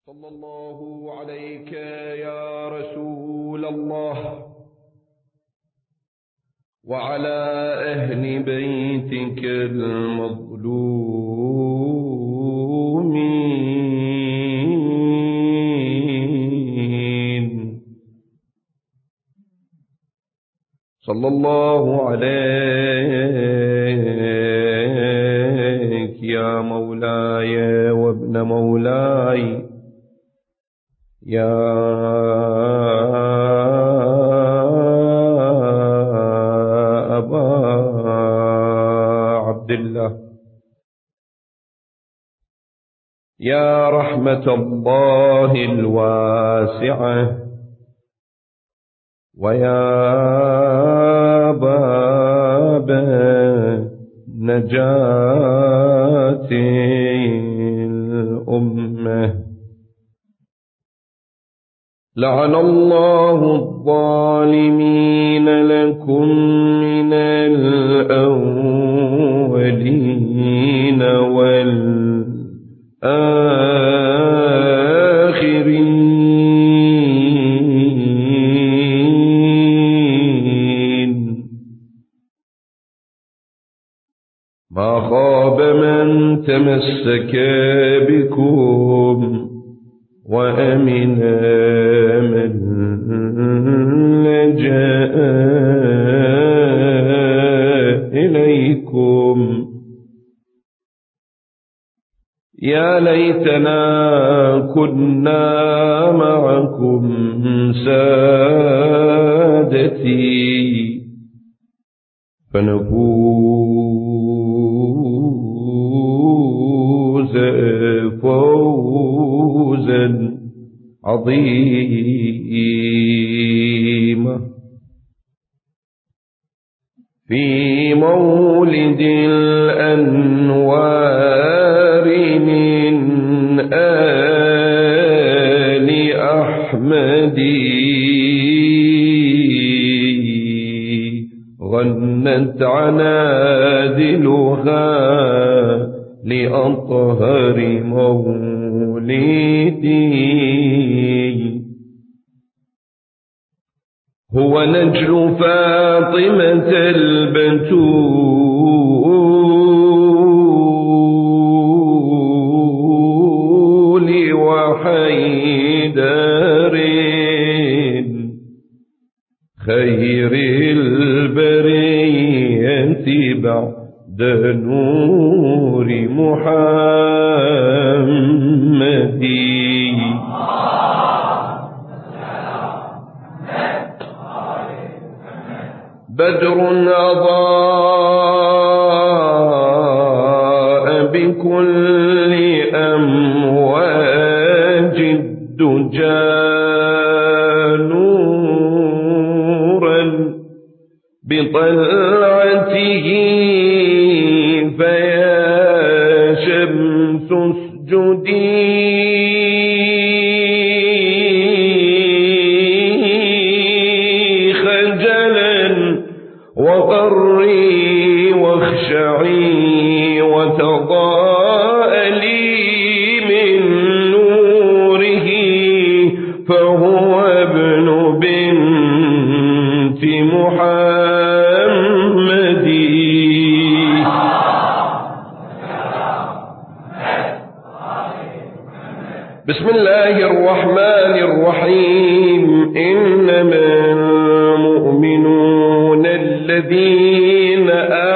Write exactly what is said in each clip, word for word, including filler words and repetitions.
صلى الله عليك يا رسول الله وعلى أهل بيتك المظلومين. صلى الله عليك يا مولاي وابن مولاي يا أبا عبد الله، يا رحمة الله الواسعة، ويا باب نجاة الأمة. لعن الله الظالمين لكم من الأولين والآخرين. ما خاب من تمسك بكم وأمن من لجأ إليكم. يا ليتنا كنا معكم سادتي فنفوز فوزا عظيما. في مولد الأنوار من آل أحمد غنت عنادلها لأطهر مولدي. هو نجل فاطمة البتول وحيدر خير البرية بعد نور محمد. بدر أضاء بكل أمواج الدجى نورا بطلعته فيا شمس اسجدي وقري واخشعي وتضاءلي من نوره فهو ابن بنت محمد. بسم الله الرحمن الرحيم. إنما المؤمنون الذين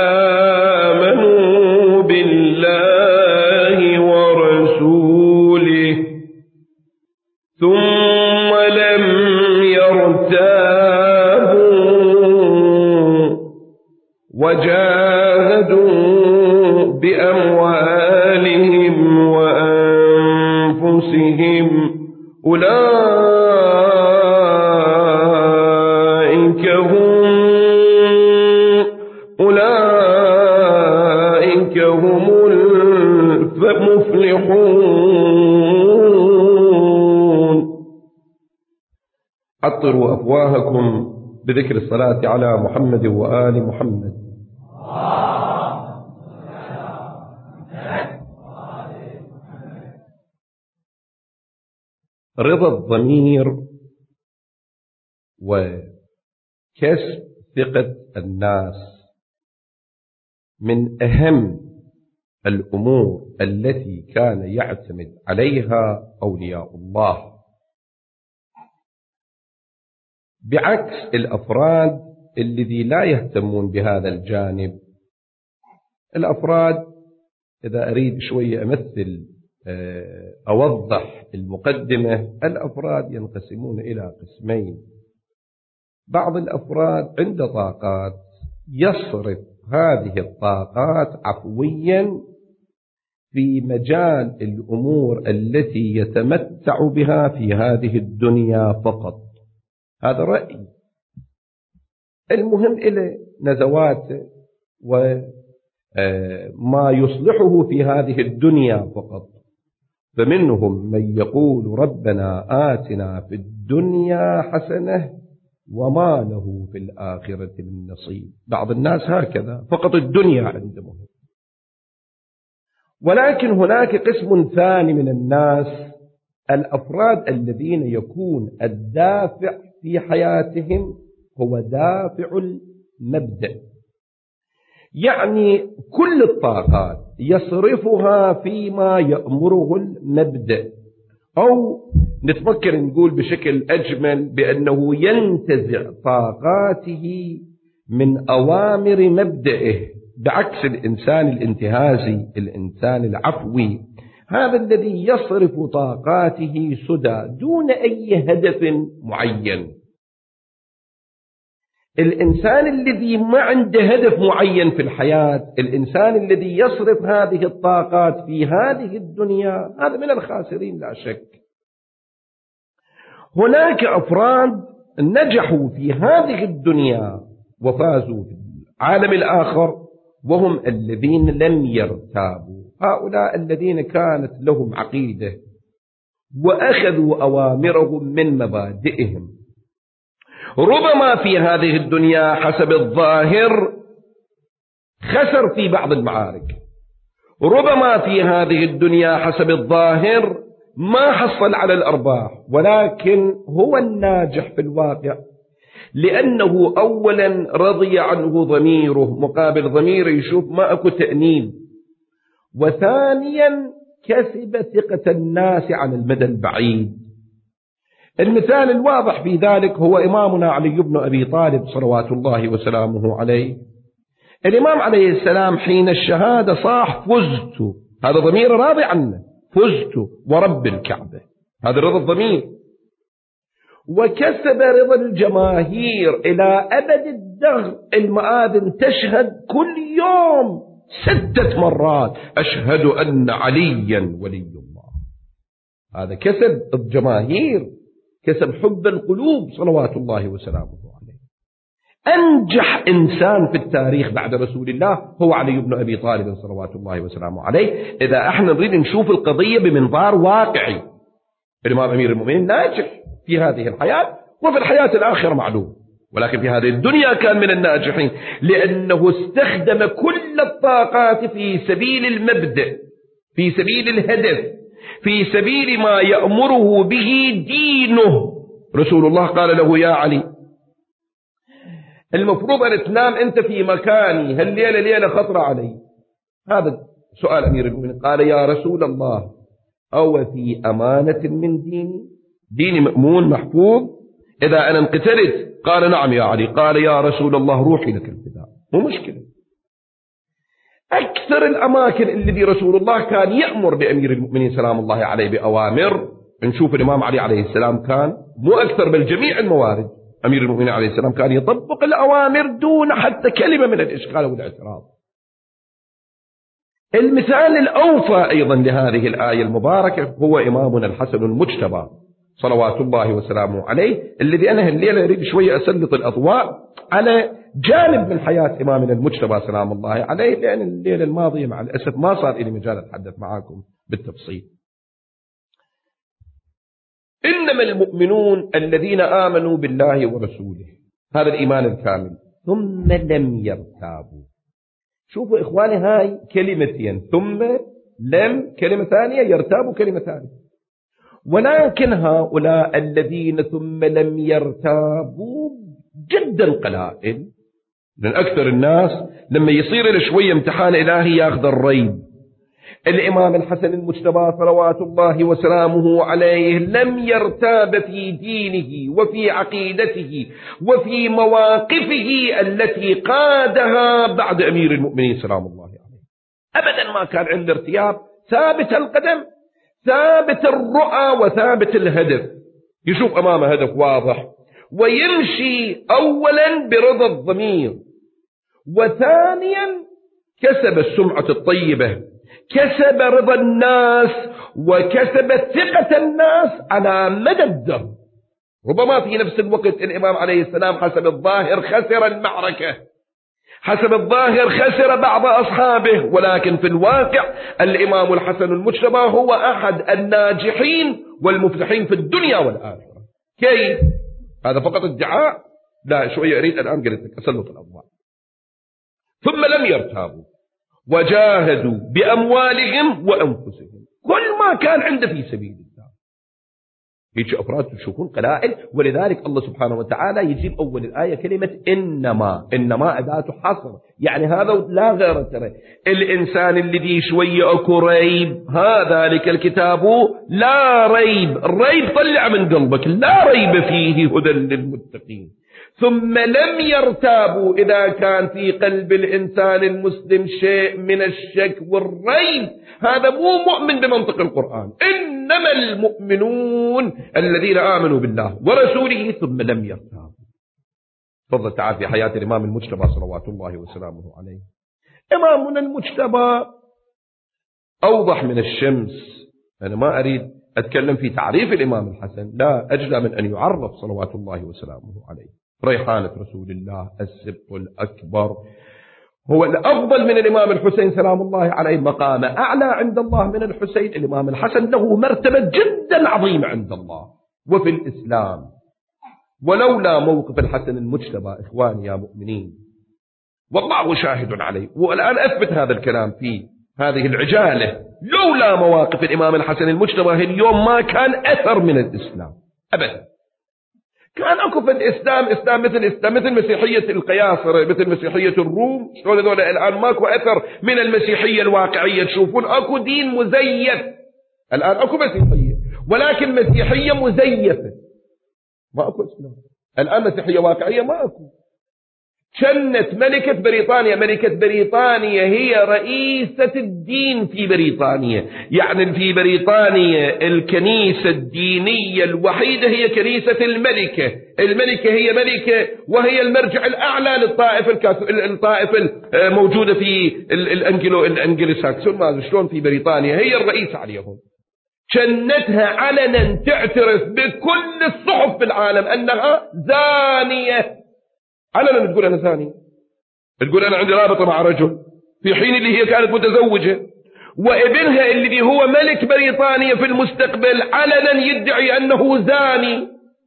آمنوا بالله ورسوله ثم لم يرتابوا وجاهدوا بأموالهم وأنفسهم أولئك هم أولئك هم المفلحون. عطروا أفواهكم بذكر الصلاة على محمد وآل محمد. رضا الضمير وكسب ثقة الناس من أهم الأمور التي كان يعتمد عليها أولياء الله، بعكس الأفراد الذي لا يهتمون بهذا الجانب. الأفراد، إذا أريد شوية أمثل أوضح المقدمة، الأفراد ينقسمون إلى قسمين. بعض الأفراد عنده طاقات يصرف هذه الطاقات عفويا في مجال الأمور التي يتمتع بها في هذه الدنيا فقط. هذا رأي. المهم إلى نزواته وما يصلحه في هذه الدنيا فقط. فمنهم من يقول ربنا آتنا في الدنيا حسنة وما له في الآخرة من نصيب. بعض الناس هكذا، فقط الدنيا عندهم. ولكن هناك قسم ثاني من الناس، الأفراد الذين يكون الدافع في حياتهم هو دافع المبدأ، يعني كل الطاقات يصرفها فيما يأمره المبدأ، أو نتفكر نقول بشكل أجمل بأنه ينتزع طاقاته من أوامر مبدئه، بعكس الإنسان الانتهازي، الإنسان العفوي، هذا الذي يصرف طاقاته سدى دون أي هدف معين. الإنسان الذي ما عنده هدف معين في الحياة، الإنسان الذي يصرف هذه الطاقات في هذه الدنيا، هذا من الخاسرين لا شك. هناك أفراد نجحوا في هذه الدنيا وفازوا في العالم الآخر وهم الذين لم يرتابوا، هؤلاء الذين كانت لهم عقيدة وأخذوا أوامرهم من مبادئهم. ربما في هذه الدنيا حسب الظاهر خسر في بعض المعارك، ربما في هذه الدنيا حسب الظاهر ما حصل على الأرباح، ولكن هو الناجح في الواقع، لأنه أولا رضي عنه ضميره مقابل ضميره يشوف ما أكو تأنيب، وثانيا كسب ثقة الناس على المدى البعيد. المثال الواضح في ذلك هو إمامنا علي بن أبي طالب صلوات الله وسلامه عليه. الإمام عليه السلام حين الشهادة صاح فزت، هذا ضمير راضي عنه، فزت ورب الكعبة، هذا رضا الضمير. وكسب رضا الجماهير إلى أبد الدهر. المآذن تشهد كل يوم ستة مرات أشهد أن عليا ولي الله. هذا كسب الجماهير، كسب حب القلوب صلوات الله وسلامه عليه. أنجح إنسان في التاريخ بعد رسول الله هو علي بن أبي طالب صلوات الله وسلامه عليه. إذا احنا نريد نشوف القضية بمنظار واقعي، الإمام أمير المؤمنين ناجح في هذه الحياة وفي الحياة الآخرة معلوم، ولكن في هذه الدنيا كان من الناجحين لأنه استخدم كل الطاقات في سبيل المبدأ، في سبيل الهدف، في سبيل ما يأمره به دينه. رسول الله قال له يا علي المفروض أن تنام أنت في مكاني، هالليلة ليلة خطرة علي. هذا سؤال أمير المؤمنين. قال يا رسول الله أو في أمانة من ديني، ديني مأمون محفوظ إذا أنا انقتلت؟ قال نعم يا علي. قال يا رسول الله روحي لك الفداء، مو مشكلة. أكثر الأماكن الذي رسول الله كان يأمر بأمير المؤمنين سلام الله عليه بأوامر، نشوف الإمام علي عليه السلام كان مو أكثر بل جميع الموارد أمير المؤمنين عليه السلام كان يطبق الأوامر دون حتى كلمة من الإشكال والاعتراض. المثال الأوفى أيضا لهذه الآية المباركة هو إمامنا الحسن المجتبى صلوات الله وسلامه عليه، الذي أنا الليلة أريد شوية أسلط الأضواء على جانب من حياة إمامنا المجتبى سلام الله عليه، لأن الليلة الماضية مع الأسف ما صار لي مجال أتحدث معاكم بالتفصيل. إنما المؤمنون الذين آمنوا بالله ورسوله، هذا الإيمان الكامل، ثم لم يرتابوا. شوفوا إخواني، هاي كلمتين، ثم لم كلمة ثانية، يرتابوا كلمة ثانية. ولكن هؤلاء الذين ثم لم يرتابوا جدا قلائل، لأن أكثر الناس لما يصير له شوية امتحان إلهي ياخذ الريب. الإمام الحسن المجتبى صلوات الله وسلامه عليه لم يرتاب في دينه وفي عقيدته وفي مواقفه التي قادها بعد أمير المؤمنين سلام الله عليه. أبدا ما كان عنده ارتياب، ثابت القدم، ثابت الرؤى وثابت الهدف، يشوف أمامه هدف واضح ويمشي أولا برضا الضمير، وثانيا كسب السمعة الطيبة، كسب رضا الناس، وكسب ثقة الناس على مدى الدهر. ربما في نفس الوقت الإمام عليه السلام حسب الظاهر خسر المعركة، حسب الظاهر خسر بعض أصحابه، ولكن في الواقع الإمام الحسن المجتبى هو أحد الناجحين والمفلحين في الدنيا والآخرة. كيف؟ هذا فقط ادعاء؟ لا، شوية أريد الآن قلت لك أسلط الأضواء. ثم لم يرتابوا وجاهدوا بأموالهم وأنفسهم، كل ما كان عنده في سبيل الله. يجي أفراد تشوفون قلائل، ولذلك الله سبحانه وتعالى يجيب أول الآية كلمة إنما. إنما أداة حصر، يعني هذا لا غير. ترى الإنسان الذي شوية أكو ريب، هذا ذلك الكتاب لا ريب، الريب طلع من قلبك، لا ريب فيه هدى للمتقين. ثم لم يرتابوا، إذا كان في قلب الإنسان المسلم شيء من الشك والريب، هذا مو مؤمن بمنطق القرآن. إنما المؤمنون الذين آمنوا بالله ورسوله ثم لم يرتابوا. تفضل تعال في حياة الإمام المجتبى صلوات الله وسلامه عليه. إمامنا المجتبى أوضح من الشمس. أنا ما أريد أتكلم في تعريف الإمام الحسن، لا، أجلى من أن يعرف صلوات الله وسلامه عليه. ريحانة رسول الله، السبط الأكبر، هو الأفضل من الإمام الحسين سلام الله عليه، مقام أعلى عند الله من الحسين. الإمام الحسن له مرتبة جدا عظيمة عند الله وفي الإسلام، ولولا موقف الحسن المجتبى إخواني يا مؤمنين، والله شاهد عليه، والآن أثبت هذا الكلام في هذه العجالة، لولا مواقف الإمام الحسن المجتبى اليوم ما كان أثر من الإسلام أبدا. كان أكو في الإسلام إسلام مثل إسلام مثل مسيحية القياصرة، مثل مسيحية الروم، شلون هذول الآن ماكو أثر من المسيحية الواقعية. تشوفون أكو دين مزيف الآن، أكو مسيحية ولكن مسيحية مزيفة، ما أكو إسلام الآن. مسيحية واقعية ما أكو. كانت ملكة بريطانيا، ملكة بريطانيا هي رئيسة الدين في بريطانيا، يعني في بريطانيا الكنيسة الدينية الوحيدة هي كنيسة الملكة. الملكة هي ملكة وهي المرجع الأعلى للطائفة الطائفة الموجودة في الأنجلو الأنجلوساكسون، ما شلون في بريطانيا هي الرئيسة عليهم. كنتها علنا تعترف بكل الصحف في العالم أنها زانية، علنا تقول أنا ثاني، تقول أنا عندي رابطة مع رجل، في حين اللي هي كانت متزوجة، وابنها اللي هو ملك بريطانيا في المستقبل علنا يدعي أنه زاني.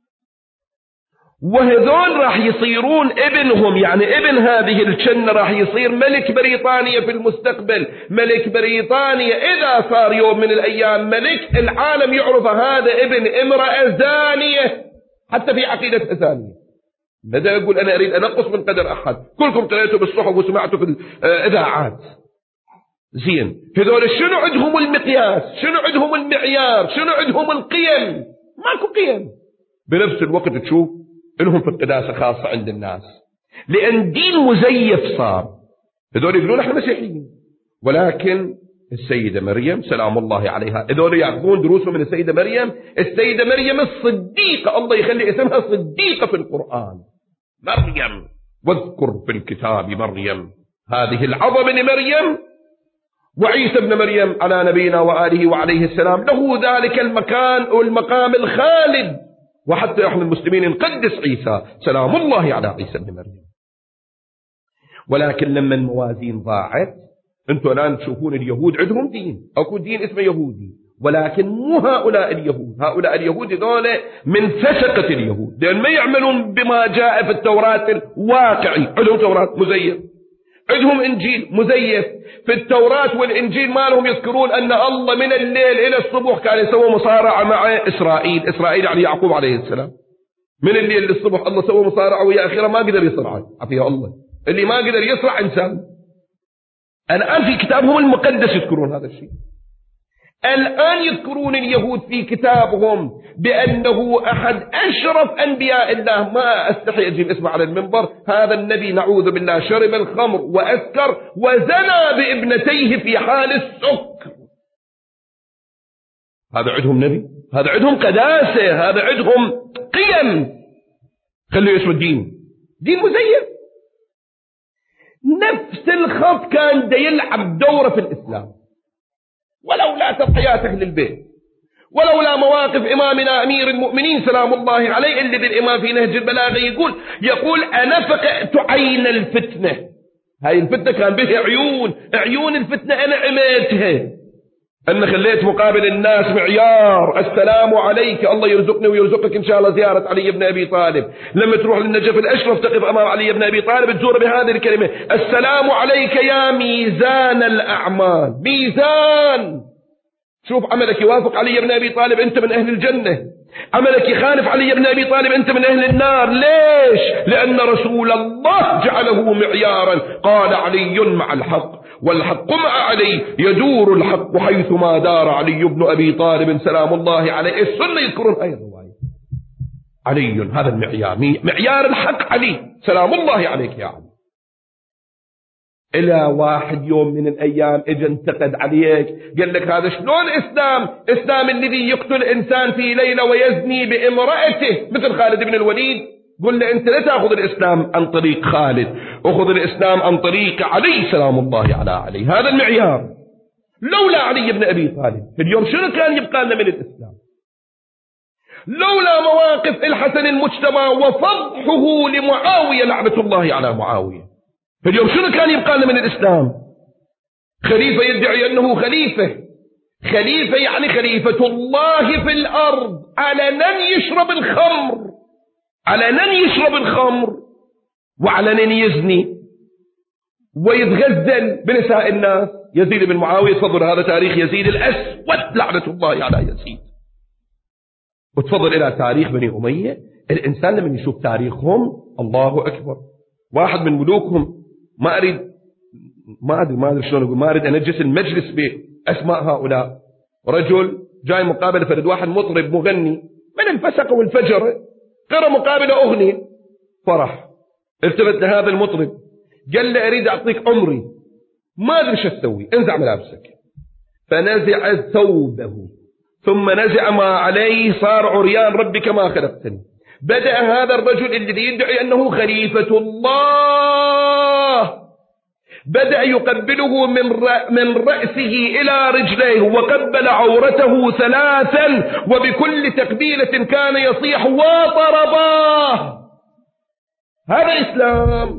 وهذول راح يصيرون ابنهم، يعني ابن هذه الجنة راح يصير ملك بريطانيا في المستقبل. ملك بريطانيا إذا صار يوم من الأيام ملك، العالم يعرف هذا ابن امرأة زانية، حتى في عقيدة زانية. بدأ يقول أنا أريد أن أنقص من قدر أحد، كلكم قرأتوا بالصحف وسمعتوا في الإذاعات. زين، هذول شنو عندهم المقياس، شنو عندهم المعيار، شنو عندهم القيم؟ ماكو قيم. بنفس الوقت تشوف إنهم في القداسة خاصة عند الناس، لأن دين مزيف صار. هذول يقولون احنا مسيحيين، ولكن السيدة مريم سلام الله عليها، هذول يأخذون دروسهم من السيدة مريم. السيدة مريم الصديقة، الله يخلي اسمها صديقة في القرآن، مريم، واذكر في الكتاب مريم، هذه العظمة لمريم. وعيسى ابن مريم على نبينا وآله وعليه السلام له ذلك المكان والمقام الخالد، وحتى احنا المسلمين نقدس عيسى سلام الله على عيسى ابن مريم. ولكن لما الموازين ضاعت، انتم الآن تشوفون اليهود عندهم دين، اكو دين اسمه يهودي، ولكن مو هؤلاء اليهود. هؤلاء اليهود دول من فسقة اليهود، لأن ما يعملون بما جاء في التوراة الواقعي، عندهم توراة مزيف. عندهم إنجيل مزيف. في التوراة والإنجيل ما لهم يذكرون أن الله من الليل إلى الصبح كان يسوي مصارعة مع إسرائيل. إسرائيل يعني يعقوب عليه السلام. من الليل للصبح الله سوى مصارعة ويا أخيرا ما قدر يصرع. عافية الله، اللي ما قدر يصرع إنسان. الآن في كتابهم المقدس يذكرون هذا الشيء. الآن يذكرون اليهود في كتابهم بأنه أحد أشرف أنبياء الله. ما أستحي أجيب اسمه على المنبر. هذا النبي نعوذ بالله شرب الخمر وأسكر وزنى بابنتيه في حال السكر. هذا عندهم نبي؟ هذا عندهم قداسة، هذا عندهم قيم. خلوا اسمه الدين دين مزيف. نفس الخط كان دا يلعب دورة في الإسلام، ولولا تضحيات أهل البيت، ولولا مواقف إمامنا أمير المؤمنين سلام الله عليه اللي بالإمام في نهج البلاغة يقول يقول أنا فقعت عين الفتنة. هاي الفتنة كان بها عيون، عيون الفتنة أنا عميتها، أنا خليت مقابل الناس معيار. السلام عليك، الله يرزقني ويرزقك إن شاء الله زيارة علي بن أبي طالب. لما تروح للنجف الأشرف تقف أمام علي بن أبي طالب تزور بهذه الكلمة: السلام عليك يا ميزان الأعمال. ميزان، شوف عملك يوافق علي بن أبي طالب أنت من أهل الجنة، عملك يخالف علي بن أبي طالب أنت من أهل النار. ليش؟ لأن رسول الله جعله معيارا. قال علي مع الحق والحق مع علي، يدور الحق حيثما دار علي بن أبي طالب سلام الله عليه. السنة يذكرون هذه الرواية. علي هذا المعيار، معيار الحق علي سلام الله عليك يا علي. إلى واحد يوم من الأيام اجى انتقد عليك قال لك هذا شلون إسلام؟ إسلام الذي يقتل إنسان في ليلة ويزني بامرأته مثل خالد بن الوليد. قل له أنت لا تأخذ الإسلام عن طريق خالد، أخذ الإسلام عن طريق علي سلام الله على علي. هذا المعيار. لولا علي بن أبي طالب اليوم شنو كان يبقى لنا من الإسلام؟ لولا مواقف الحسن المجتمع وفضحه لمعاوية لعنة الله على معاوية، اليوم شنو كان يبقى لنا من الإسلام؟ خليفة يدعي أنه خليفة، خليفة يعني خليفة الله في الأرض، علنا يشرب الخمر، علنا يشرب الخمر وعلنا يزني ويتغزل بنساء الناس. يزيد بن معاوية، تفضل هذا تاريخ يزيد الأسود لعنة الله على يزيد. وتفضل إلى تاريخ بني أمية. الإنسان لما يشوف تاريخهم الله أكبر. واحد من ملوكهم، ما أريد ما أدري ما أدري شلون أقول، ما أريد أنجس المجلس بأسماء هؤلاء. رجل جاي مقابلة فرد واحد مطرب مغني من الفسق والفجر، قرأ مقابلة أغنية فرح، التفت لهذا المطرب قال له أريد أعطيك عمري، ما أدري شو أسوي، انزع ملابسك. فنزع ثوبه ثم نزع ما عليه، صار عريان ربي كما خلقتني. بدأ هذا الرجل الذي يدعي أنه خليفة الله بدأ يقبله من من رأسه إلى رجليه، وقبل عورته ثلاثا، وبكل تقبيلة كان يصيح وطرباه. هذا إسلام.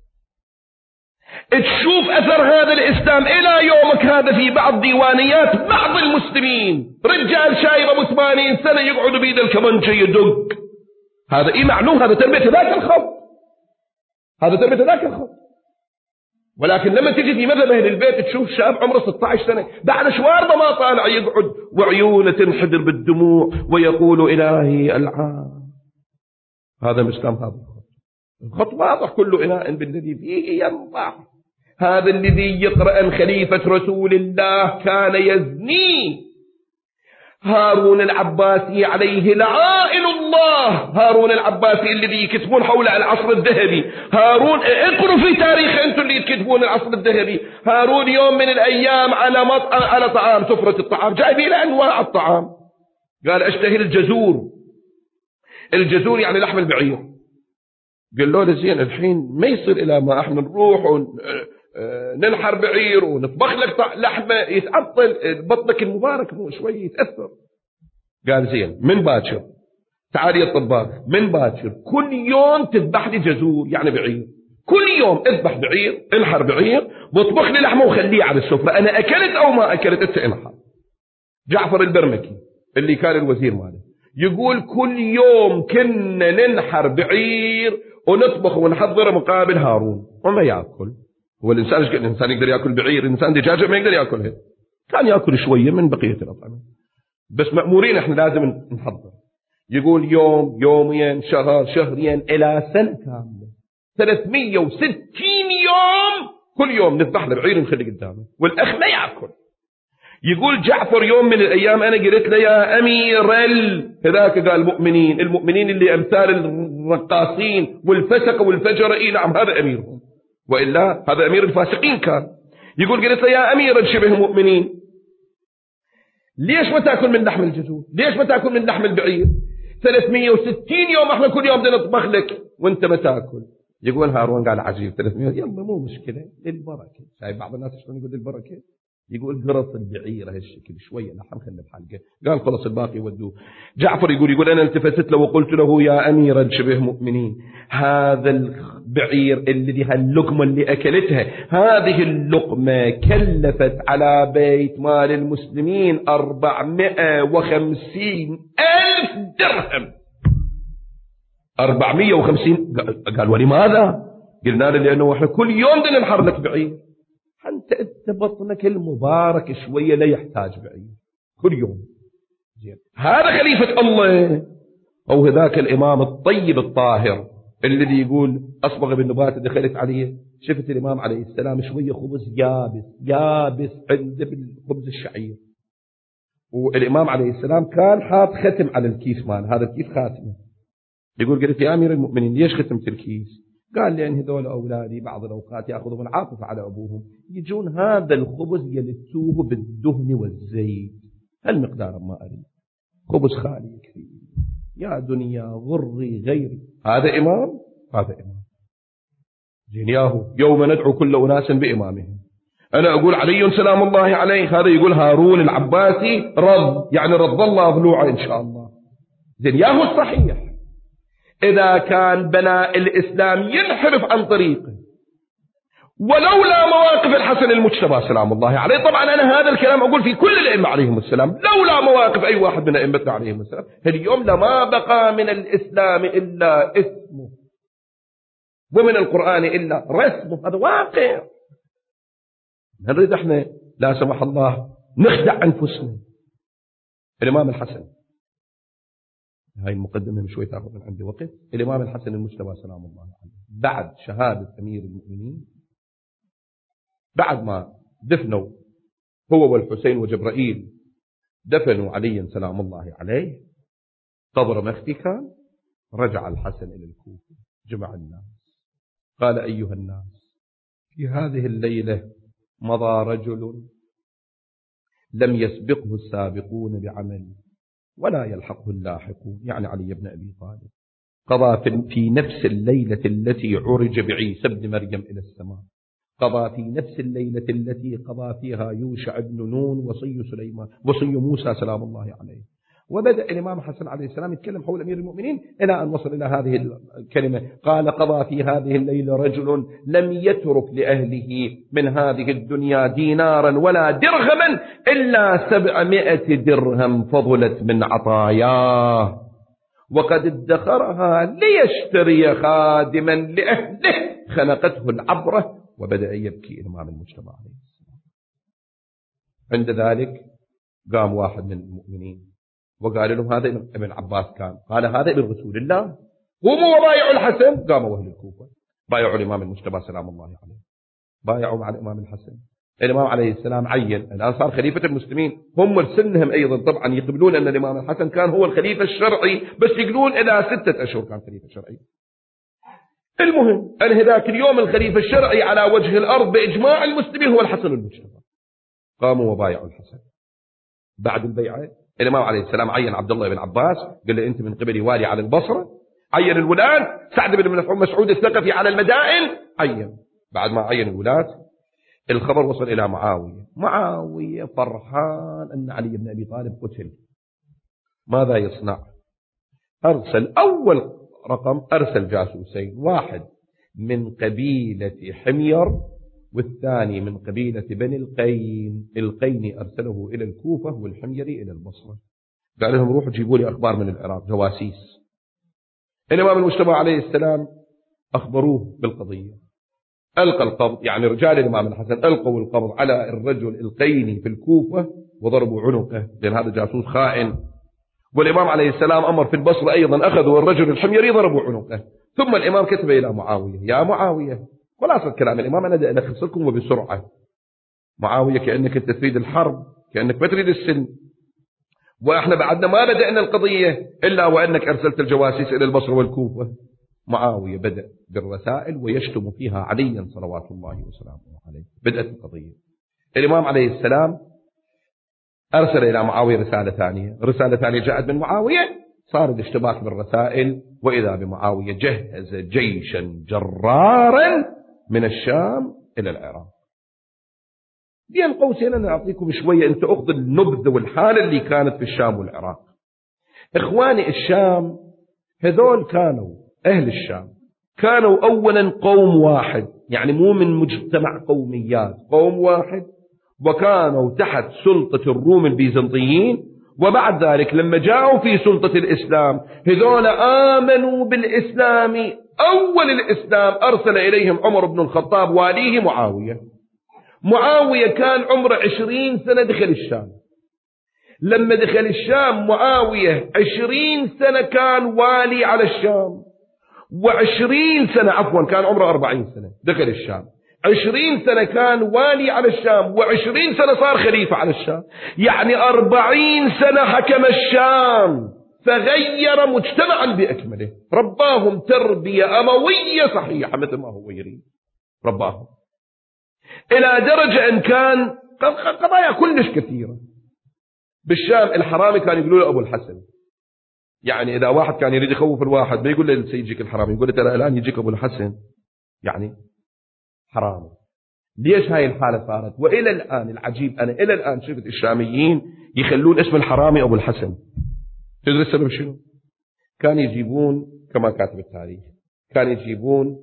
تشوف أثر هذا الإسلام إلى يومك هذا في بعض ديوانيات بعض المسلمين، رجال شايب أبو ثمانين سنة يقعد بيد الكمنشة يدق. هذا إيه معلوم؟ هذا تربية ذاك الخط، هذا تربية ذاك الخط. ولكن لما تجي في مذهب أهل البيت تشوف شاب عمره ستة عشر سنة بعد شوارده ما طالع يقعد وعيونه تنحدر بالدموع ويقول إلهي العام. هذا الإسلام، هذا الخط، الخط واضح: كل إناء بالذي فيه ينضح. هذا الذي يقرأ أن خليفة رسول الله كان يزني. هارون العباسي عليه لعائن الله، هارون العباسي الذي يكتبون حول العصر الذهبي. هارون، اقروا في تاريخ أنتم اللي تكتبون العصر الذهبي. هارون يوم من الأيام على مطعم، على طعام، سفرة الطعام، جايبين أنواع الطعام، قال أشتهي الجزور. الجزور يعني لحم البعير. قال له زين الحين ما يصير إلى ما احنا نروح وننحر بعير ونطبخ لك لحمة يتعطل بطنك المبارك مو شوي يتأثر. قال زين من باكر تعالي الطباخ، من باكر كل يوم تذبح لي جزور يعني بعير، كل يوم اذبح بعير، انحر بعير واطبخ لي لحمة وخليه على السفرة، أنا أكلت أو ما أكلت أنت انحر. جعفر البرمكي اللي كان الوزير ماله يقول كل يوم كنا ننحر بعير ونطبخ ونحضر مقابل هارون وما يأكل. هو الإنسان الإنسان يقدر يأكل بعير، الإنسان دجاجة ما يقدر يأكلها، كان يأكل شوية من بقية الأطعمة، بس مأمورين إحنا لازم نحضر. يقول يوم يومين شهر شهرين إلى سنة كاملة، ثلاثمية وستين يوم، كل يوم نذبح له بعير نخلي قدامه والأخ ما يأكل. يقول جعفر يوم من الأيام أنا قلت له يا أمير هذاك، قال المؤمنين، المؤمنين اللي أمثال الرقاصين والفسق والفجر، إيه نعم هذا أميرهم، وإلا هذا أمير الفاسقين كان. يقول قلت له يا أمير شبه مؤمنين، ليش ما تأكل من لحم الجزور؟ ليش ما تأكل من لحم البعير؟ ثلاثمية وستين يوم احنا كل يوم بدنا نطبخ لك وانت ما تأكل. يقول هارون قال عجيب، ثلاثمية يلا مو مشكلة للبركة. شايف بعض الناس شلون يقول للبركة؟ يقول قرص البعير هالشكل شوية لحم خلنا بحلقه، قال خلص الباقي ودوه. جعفر يقول يقول أنا التفت له وقلت له يا أمير شبه مؤمنين، هذا البعير الذي هاللقمة اللي أكلتها، هذه اللقمة كلفت على بيت مال المسلمين أربعمائة وخمسين ألف درهم. أربعمائة وخمسين. قال ولماذا؟ قلنا له لأنه احنا كل يوم بدنا نحر لك بعير، أنت أنت بطنك المبارك شوية لا يحتاج بعير كل يوم. زين، هذا خليفة الله. أو هذاك الإمام الطيب الطاهر الذي يقول أصبغ بالنبات دخلت عليه، شفت الإمام عليه السلام شوية خبز يابس يابس عنده بالخبز الشعير، والإمام عليه السلام كان حاط ختم على الكيس مال هذا الكيس خاتمه. يقول قلت يا أمير المؤمنين ليش ختمت الكيس؟ قال لأن هذول أولادي بعض الأوقات يأخذون عاطفة على أبوهم، يجون هذا الخبز يلتوه بالدهن والزيت، هالمقدار ما أريد، خبز خالي يكفي، يا دنيا غري غيري. هذا إمام، هذا إمام جنياه يوم ندعو كل أناس بإمامهم. أنا أقول علي سلام الله عليه، هذا يقول هارون العباسي رض، يعني رض الله ضلوعه إن شاء الله. جنياه الصحيح إذا كان بناء الإسلام ينحرف عن طريقه، ولولا مواقف الحسن المجتبى سلام الله عليه. طبعا أنا هذا الكلام أقول في كل الأئمة عليهم السلام، لولا مواقف أي واحد من أئمتنا عليهم السلام اليوم لما بقى من الإسلام إلا اسمه، ومن القرآن إلا رسمه. هذا واقع. نريد احنا لا سمح الله نخدع أنفسنا. الإمام الحسن، هاي المقدمة مش شوي تاخذ من عندي وقت. الإمام الحسن المجتبى سلام الله عليه بعد شهادة أمير المؤمنين، بعد ما دفنوا هو والحسين وجبرائيل دفنوا علي سلام الله عليه، قبر مخفي كان، رجع الحسن إلى الكوفة، جمع الناس، قال أيها الناس في هذه الليلة مضى رجل لم يسبقه السابقون بعمل ولا يلحقه اللاحقون، يعني علي بن أبي طالب. قضى في نفس الليلة التي عرج بعيسى بن مريم إلى السماء، قضى في نفس الليلة التي قضى فيها يوشع بن نون وصي سليمان وصي موسى سلام الله عليه. وبدأ الإمام حسن عليه السلام يتكلم حول أمير المؤمنين إلى أن وصل إلى هذه الكلمة، قال قضى في هذه الليلة رجل لم يترك لأهله من هذه الدنيا دينارا ولا درهما إلا سبعمائة درهم فضلت من عطاياه، وقد ادخرها ليشتري خادما لأهله خنقته العبرة. وبدأ يبكي الإمام المجتمع عليه السلام. عند ذلك قام واحد من المؤمنين وقال لهم هذا ابن عباس كان، قال هذا ابن رسول الله، قوموا وبايعوا الحسن. قاموا أهل الكوفة بايعوا الإمام المجتبى سلام الله عليه، بايعوا مع الإمام الحسن. الإمام عليه السلام عين، الآن صار خليفة المسلمين، هم سنهم أيضا طبعا يقبلون أن الإمام الحسن كان هو الخليفة الشرعي، بس يقولون إلى ستة أشهر كان خليفة شرعي. المهم أن هذاك اليوم الخليفة الشرعي على وجه الأرض بإجماع المسلمين هو الحسن المجتبى. قاموا وبايعوا الحسن. بعد البيعة الإمام عليه السلام عين عبد الله بن عباس، قال له أنت من قبلي والي على البصرة. عين الولاة سعد بن مسعود الثقفي على المدائن، عين. بعد ما عين الولاة الخبر وصل إلى معاوية. معاوية فرحان أن علي بن أبي طالب قتل، ماذا يصنع؟ أرسل أول رقم أرسل جاسوسين، واحد من قبيلة حمير والثاني من قبيلة بني القين. القيني أرسله إلى الكوفة والحميري إلى البصرة، قال لهم روحوا جيبوا لي أخبار من العراق، جواسيس. الإمام المجتبى عليه السلام أخبروه بالقضية، ألقى القبض، يعني رجال الإمام الحسن ألقوا القبض على الرجل القيني في الكوفة وضربوا عنقه، لأن هذا جاسوس خائن. والإمام عليه السلام أمر في البصرة أيضا، أخذوا الرجل الحميري ضربوا عنقه. ثم الإمام كتب إلى معاوية: يا معاوية، خلاصة كلام الإمام أنا ألخصكم وبسرعة. معاوية كأنك أنت تريد الحرب، كأنك ما تريد السلم، وإحنا بعدنا ما بدأنا القضية إلا وأنك أرسلت الجواسيس إلى البصرة والكوفة. معاوية بدأ بالرسائل ويشتم فيها عليا صلوات الله وسلامه عليه. بدأت القضية. الإمام عليه السلام أرسل إلى معاوية رسالة ثانية، رسالة ثانية جاءت من معاوية، صار الاشتباك بالرسائل، وإذا بمعاوية جهز جيشا جرارا من الشام إلى العراق. بين قوسين أنا أعطيكم شوية أنت أخذ النبذ والحالة اللي كانت في الشام والعراق. إخواني، الشام هذول كانوا أهل الشام كانوا أولا قوم واحد، يعني مو من مجتمع قوميات، قوم واحد، وكانوا تحت سلطة الروم البيزنطيين. وبعد ذلك لما جاءوا في سلطة الإسلام هذول آمنوا بالإسلام. أول الإسلام أرسل إليهم عمر بن الخطاب واليه معاوية. معاوية كان عمره عشرين سنة دخل الشام. لما دخل الشام معاوية عشرين سنة كان والي على الشام، وعشرين سنة عفوا كان عمره أربعين سنة دخل الشام. عشرين سنة كان والي على الشام، وعشرين سنة صار خليفة على الشام، يعني أربعين سنة حكم الشام، فغير مجتمعا بأكمله، رباهم تربية أموية صحيحة مثل ما هو يريد، رباهم إلى درجة أن كان قضايا كلش كثيرة. بالشام الحرامي كان يقولوا له أبو الحسن، يعني إذا واحد كان يريد يخوف الواحد ما يقول له سيجيك الحرامي، يقول له ترى الآن يجيك أبو الحسن، يعني حرامي. ليش هاي الحالة صارت؟ وإلى الآن العجيب، أنا إلى الآن شفت الشاميين يخلون اسم الحرامي أبو الحسن. تدري السبب شنو؟ كان يجيبون كما كاتب التاريخ، كان يجيبون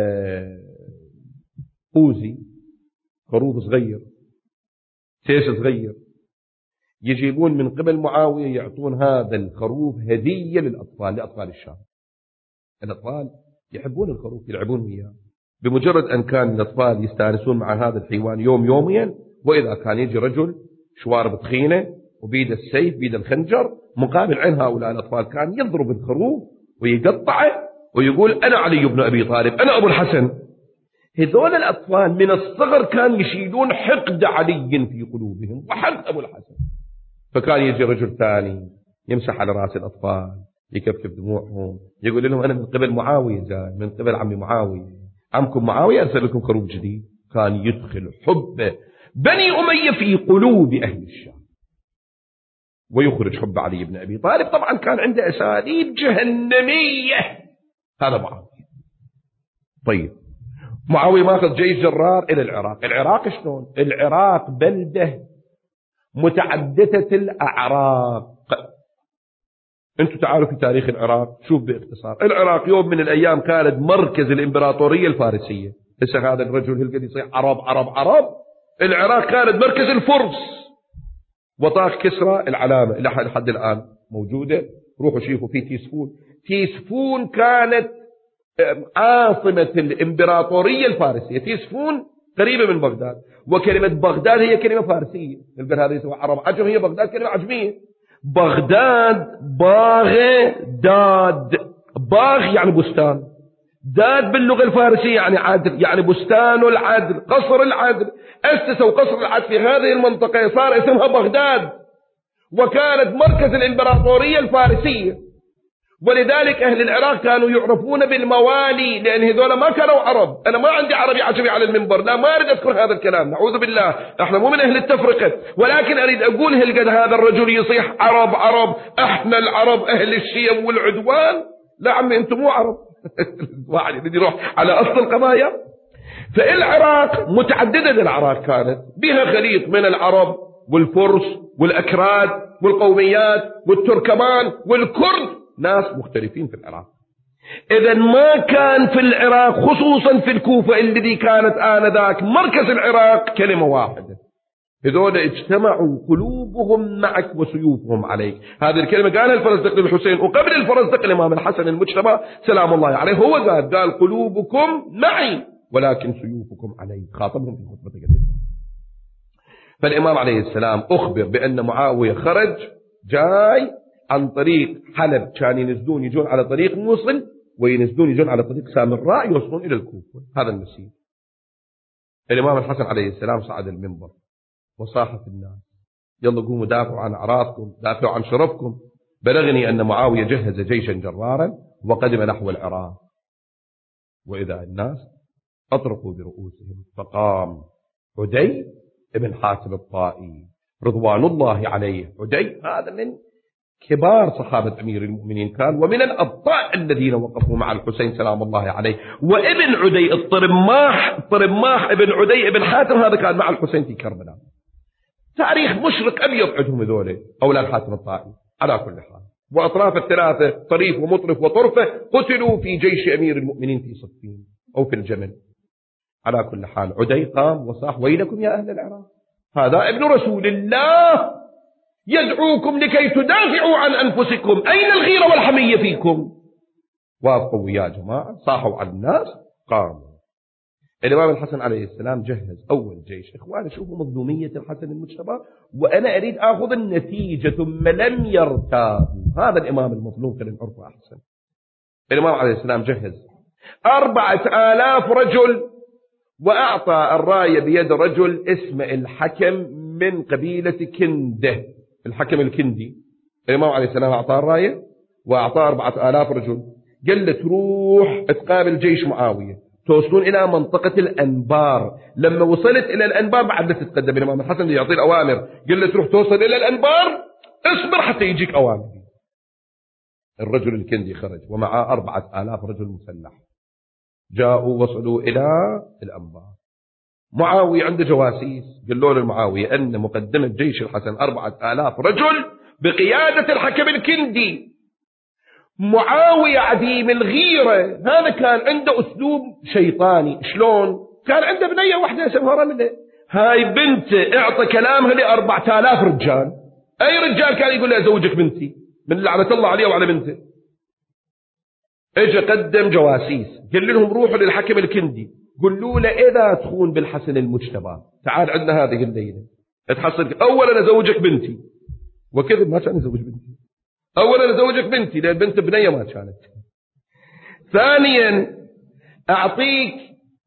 أوزي خروف صغير، سيس صغير، يجيبون من قبل معاوية يعطون هذا الخروف هدية للأطفال، لأطفال الشام. الأطفال يحبون الخروف يلعبون وياه. بمجرد أن كان الأطفال يستانسون مع هذا الحيوان يوم يوميا، وإذا كان يجي رجل شوارب تخينة وبيد السيف بيد الخنجر مقابل عين هؤلاء الأطفال، كان يضرب الخروف ويقطعه ويقول أنا علي بن أبي طالب، أنا أبو الحسن. هذول الأطفال من الصغر كان يشيلون حقد علي في قلوبهم وحقد أبو الحسن. فكان يجي رجل ثاني يمسح على رأس الأطفال يكفكف دموعهم، يقول لهم أنا من قبل معاوية جاي، من قبل عمي معاوية، عمكم معاوية أرسل لكم خروف جديد. كان يدخل حب بني أمية في قلوب أهل الشام ويخرج حب علي بن أبي طالب. طبعا كان عنده أساليب جهنمية هذا معاوية. طيب معاوية ماخذ جيش جرار إلى العراق. العراق شلون؟ العراق بلدة متعددة الأعراق. أنتم تعالوا في تاريخ العراق شوف باختصار. العراق يوم من الأيام كانت مركز الإمبراطورية الفارسية. هسه هذا الرجل هلقد يصيح عرب عرب عرب. العراق كانت مركز الفرس، وطاق كسرى العلامة إلى حد الآن موجودة. روحوا شوفوا في تيسفون. تيسفون كانت عاصمة الإمبراطورية الفارسية. تيسفون قريبة من بغداد، وكلمة بغداد هي كلمة فارسية. البلد هذا يسوى عرب عجم، هي بغداد كلمة عجمية. بغداد باغداد، باغ يعني بستان، داد باللغة الفارسية يعني عدل، يعني بستان العدل، قصر العدل. أسسوا قصر العدل في هذه المنطقة، صار اسمها بغداد، وكانت مركز الإمبراطورية الفارسية. ولذلك أهل العراق كانوا يعرفون بالموالي، لأن هذول ما كانوا عرب. أنا ما عندي عربي عجمي على المنبر، لا، ما أريد أذكر هذا الكلام، نعوذ بالله، احنا مو من أهل التفرقة، ولكن أريد أقول هلقد هذا الرجل يصيح عرب عرب، احنا العرب أهل الشيم والعدوان. لا عمي أنتم مو عرب. واحد يريد يروح على أصل القضايا. فالعراق متعددة الأعراق، كانت بها خليط من العرب والفرس والأكراد والقوميات والتركمان والكرد، ناس مختلفين في العراق. إذا ما كان في العراق خصوصا في الكوفة الذي كانت آنذاك مركز العراق كلمة واحدة. هذول اجتمعوا قلوبهم معك وسيوفهم عليك. هذه الكلمة قالها الفرزدق للحسين، وقبل الفرزدق الإمام الحسن المجتبى سلام الله عليه هو قال قال قلوبكم معي ولكن سيوفكم علي. خاطبهم في خطبة قديمة. فالإمام عليه السلام أخبر بأن معاوية خرج جاي عن طريق حلب، كان ينزلون يجون على طريق موصل وينزلون يجون على طريق سامراء يوصلون إلى الكوفة. هذا المسير. الإمام الحسن عليه السلام صعد المنبر وصاح في الناس: يلا قوموا دافعوا عن أعراضكم، دافعوا عن شرفكم. بلغني أن معاوية جهز جيشا جرارا وقدم نحو العراق. وإذا الناس أطرقوا برؤوسهم، فقام عدي بن حاتم الطائي رضوان الله عليه. عدي هذا من كبار صحابة أمير المؤمنين كان، ومن الأبطال الذين وقفوا مع الحسين سلام الله عليه. وابن عدي الطرماح الطرماح ابن عدي ابن حاتم هذا كان مع الحسين في كربلاء. تاريخ مشرق أبيض عندهم ذولا أولاد حاتم الطائي. على كل حال، وأطراف الثلاثة طريف ومطرف وطرفة قتلوا في جيش أمير المؤمنين في صفين أو في الجمل. على كل حال، عدي قام وصاح: ويلكم يا أهل العراق، هذا ابن رسول الله يدعوكم لكي تدافعوا عن أنفسكم، أين الغيرة والحمية فيكم؟ وافقوا يا جماعة، صاحوا على الناس، قاموا. الإمام الحسن عليه السلام جهز أول جيش. إخواني شوفوا مظلومية الحسن المجتبى، وأنا أريد أخذ النتيجة ثم لم يرتابوا. هذا الإمام المظلوم خلينا نعرفه أحسن. الإمام عليه السلام جهز أربعة آلاف رجل، وأعطى الراية بيد رجل اسمه الحكم من قبيلة كنده، الحكم الكندي. الإمام عليه السلام أعطاه الراية وأعطاه أربعة آلاف رجل، قال له تروح تقابل جيش معاوية، توصلون إلى منطقة الأنبار. لما وصلت إلى الأنبار بعد لا تتقدم، الإمام الحسن يعطي الأوامر، قال له تروح توصل إلى الأنبار، اصبر حتى يجيك أوامر. الرجل الكندي خرج ومعه أربعة آلاف رجل مسلح، جاءوا وصلوا إلى الأنبار. معاوية عنده جواسيس، قالوا للمعاوية أن مقدمة جيش الحسن أربعة آلاف رجل بقيادة الحكم الكندي. معاوية عديم الغيرة، هذا كان عنده أسلوب شيطاني. شلون؟ كان عنده بنية واحدة اسمها رملة، هاي بنت اعطى كلامها لأربعة آلاف رجال. أي رجال كان يقول لها زوجك بنتي، من لعنة الله عليه وعلى بنته. اجى قدم جواسيس، قال لهم روحوا للحكم الكندي قولوا له إذا تخون بالحسن المجتبى تعال عندنا هذه الليلة تحصل. أولا أزوجك بنتي، وكذب ما كان يزوج بنتي. أولا أزوجك بنتي لأن بنت بنية ما كانت. ثانيا أعطيك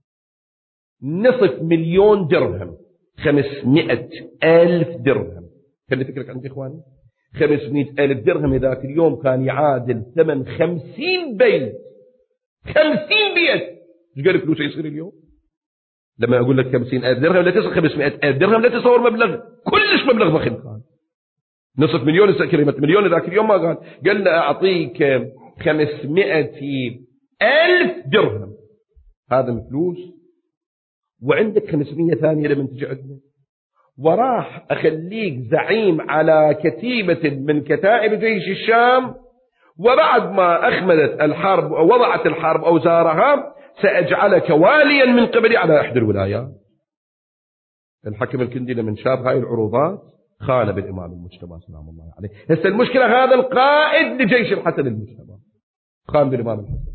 نصف مليون درهم، خمسمائة ألف درهم. خلي فكرك عندي إخواني، خمسمائة ألف درهم ذاك اليوم كان يعادل ثمن خمسين بيت. خمسين بيت ايش قال فلوس يصير اليوم؟ لما أقول لك خمسين ألف درهم لا تصل خمسمائة ألف درهم، لا تصور مبلغ كلش مبلغ ضخم. كان نصف مليون، كلمة مليون ذاك اليوم ما قال، قال له أعطيك خمسمائة ألف درهم، هذا الفلوس، وعندك خمسمائة ثانية لمن تجي عندنا، وراح أخليك زعيم على كتيبة من كتائب جيش الشام، وبعد ما أخمدت الحرب ووضعت الحرب أوزارها سأجعلك واليا من قبلي على إحدى الولايات. الحكم الكندي لمن شاف هاي العروضات خان بالإمام المجتبى سلام الله عليه. هسه المشكلة هذا القائد لجيش الحسن المجتبى خان بالإمام الحسن،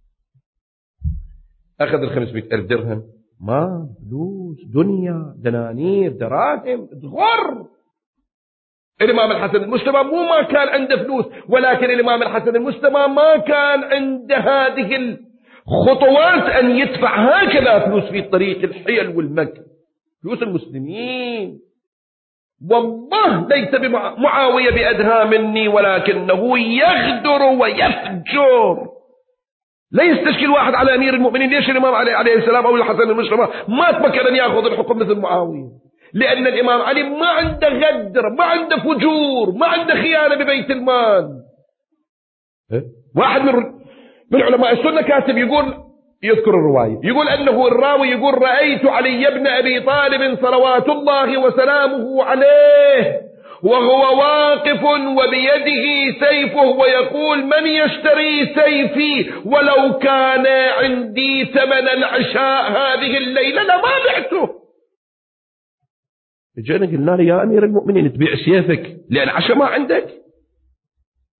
أخذ الخمسمائة ألف درهم، ما فلوس دنيا دنانير دراهم تغر. الإمام الحسن المجتبى مو ما كان عنده فلوس، ولكن الإمام الحسن المجتبى ما كان عنده هذه الخطوات أن يدفع هكذا فلوس في طريق الحيل والمكر. فلوس المسلمين والله ليس بمعاوية بأدهى مني، ولكنه يغدر ويفجر. لا يستشكل واحد على أمير المؤمنين. ليش الإمام علي عليه السلام أو الحسن المجتبى ما تفكر أن يأخذ الحكم مثل معاوية؟ لأن الإمام علي ما عنده غدر، ما عنده فجور، ما عنده خيانة ببيت المال. واحد من من علماء السنة كاتب يقول، يذكر الرواية، يقول أنه الراوي يقول رأيت علي بن أبي طالب صلوات الله وسلامه عليه وهو واقف وبيده سيفه ويقول من يشتري سيفي ولو كان عندي ثمن العشاء هذه الليلة لما بعته. جينا قلنا له يا أمير المؤمنين تبيع سيفك لأن عشاء ما عندك؟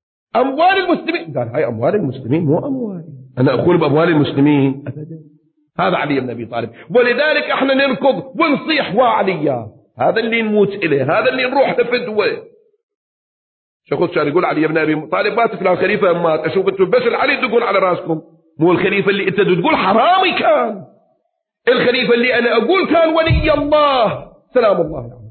أموال المسلمين. قال هاي أموال المسلمين مو أموالي، أنا أقول بأموال المسلمين أبدا. هذا علي بن أبي طالب. ولذلك احنا نركض ونصيح وعليا، هذا اللي نموت إليه، هذا اللي نروح لفدوه. شيخ كان يقول علي بن أبي طالب مات فلان خليفة مات، أشوف أنتم بس العلي تقول على راسكم، مو الخليفة اللي أنت تقول حرامي كان، الخليفة اللي أنا أقول كان ولي الله سلام الله يعني.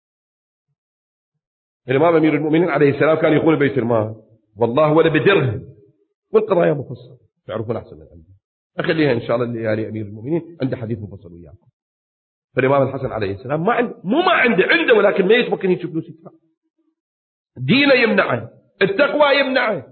الإمام أمير المؤمنين عليه السلام كان يقول بيت المال والله ولا بدرهم، والقضايا مفصلة تعرفون أحسن من عندي، أخليها إن شاء الله اللي أمير المؤمنين عندي حديث مفصل وياكم. فالإمام الحسن عليه السلام ما عنده، مو ما عنده عنده ولكن ما يتمكن يجيب فلوس يدفع، دينه يمنعه، التقوى يمنعه،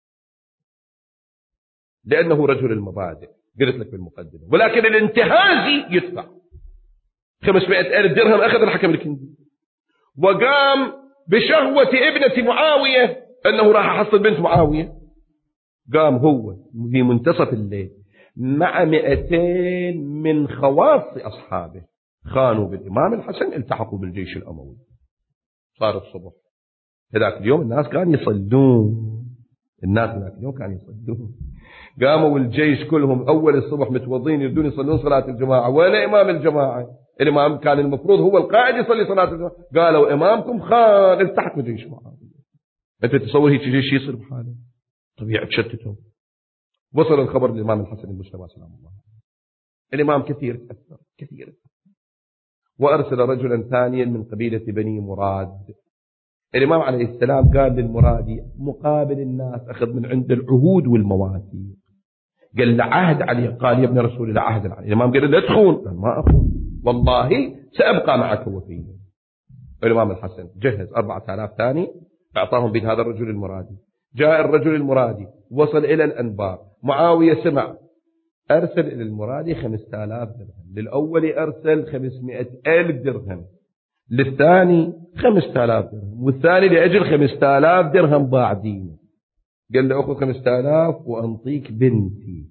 لأنه رجل المبادئ قلت لك بالمقدمة. ولكن الانتهازي يدفع خمسمائة ألف درهم أخذ الحكم الكندي، وقام بشهوة ابنة معاوية أنه راح أحصل بنت معاوية، قام هو في منتصف الليل مع مئتين من خواص أصحابه خانوا بالإمام الحسن، التحقوا بالجيش الأموي. صار الصبح هذاك اليوم الناس كانوا يصلون، الناس هذاك اليوم كانوا يصلون، قاموا الجيش كلهم أول الصبح متوضين يردون يصلون صلاة الجماعة، ولا إمام الجماعة، الإمام كان المفروض هو القائد يصلي صلاة الجماعة، قالوا إمامكم خان التحقوا بالجيش معه. أنت تصور هيك جيش يصير بحاله؟ طبيعة تشتتهم. وصل الخبر للإمام الحسن المجتبى سلام الله، الإمام كثير تأثر كثير، وأرسل رجلا ثانيا من قبيلة بني مراد. الإمام عليه السلام قال للمرادي مقابل الناس أخذ من عند العهود والمواثيق، قال له عهد علي، قال يا ابن رسول الله عهد علي. الإمام قال له لا تخون، قال ما أخون والله سأبقى معك وفيه. الإمام الحسن جهز أربعة آلاف ثاني أعطاهم بين هذا الرجل المرادي. جاء الرجل المرادي وصل إلى الأنبار، معاوية سمع، أرسل إلى المرادي خمسة آلاف درهم، للأول أرسل خمسمائة ألف درهم، للثاني خمسة آلاف درهم، والثاني لأجل خمسة آلاف درهم بعدين. قال له أخذ خمسة آلاف وأنطيك بنتي،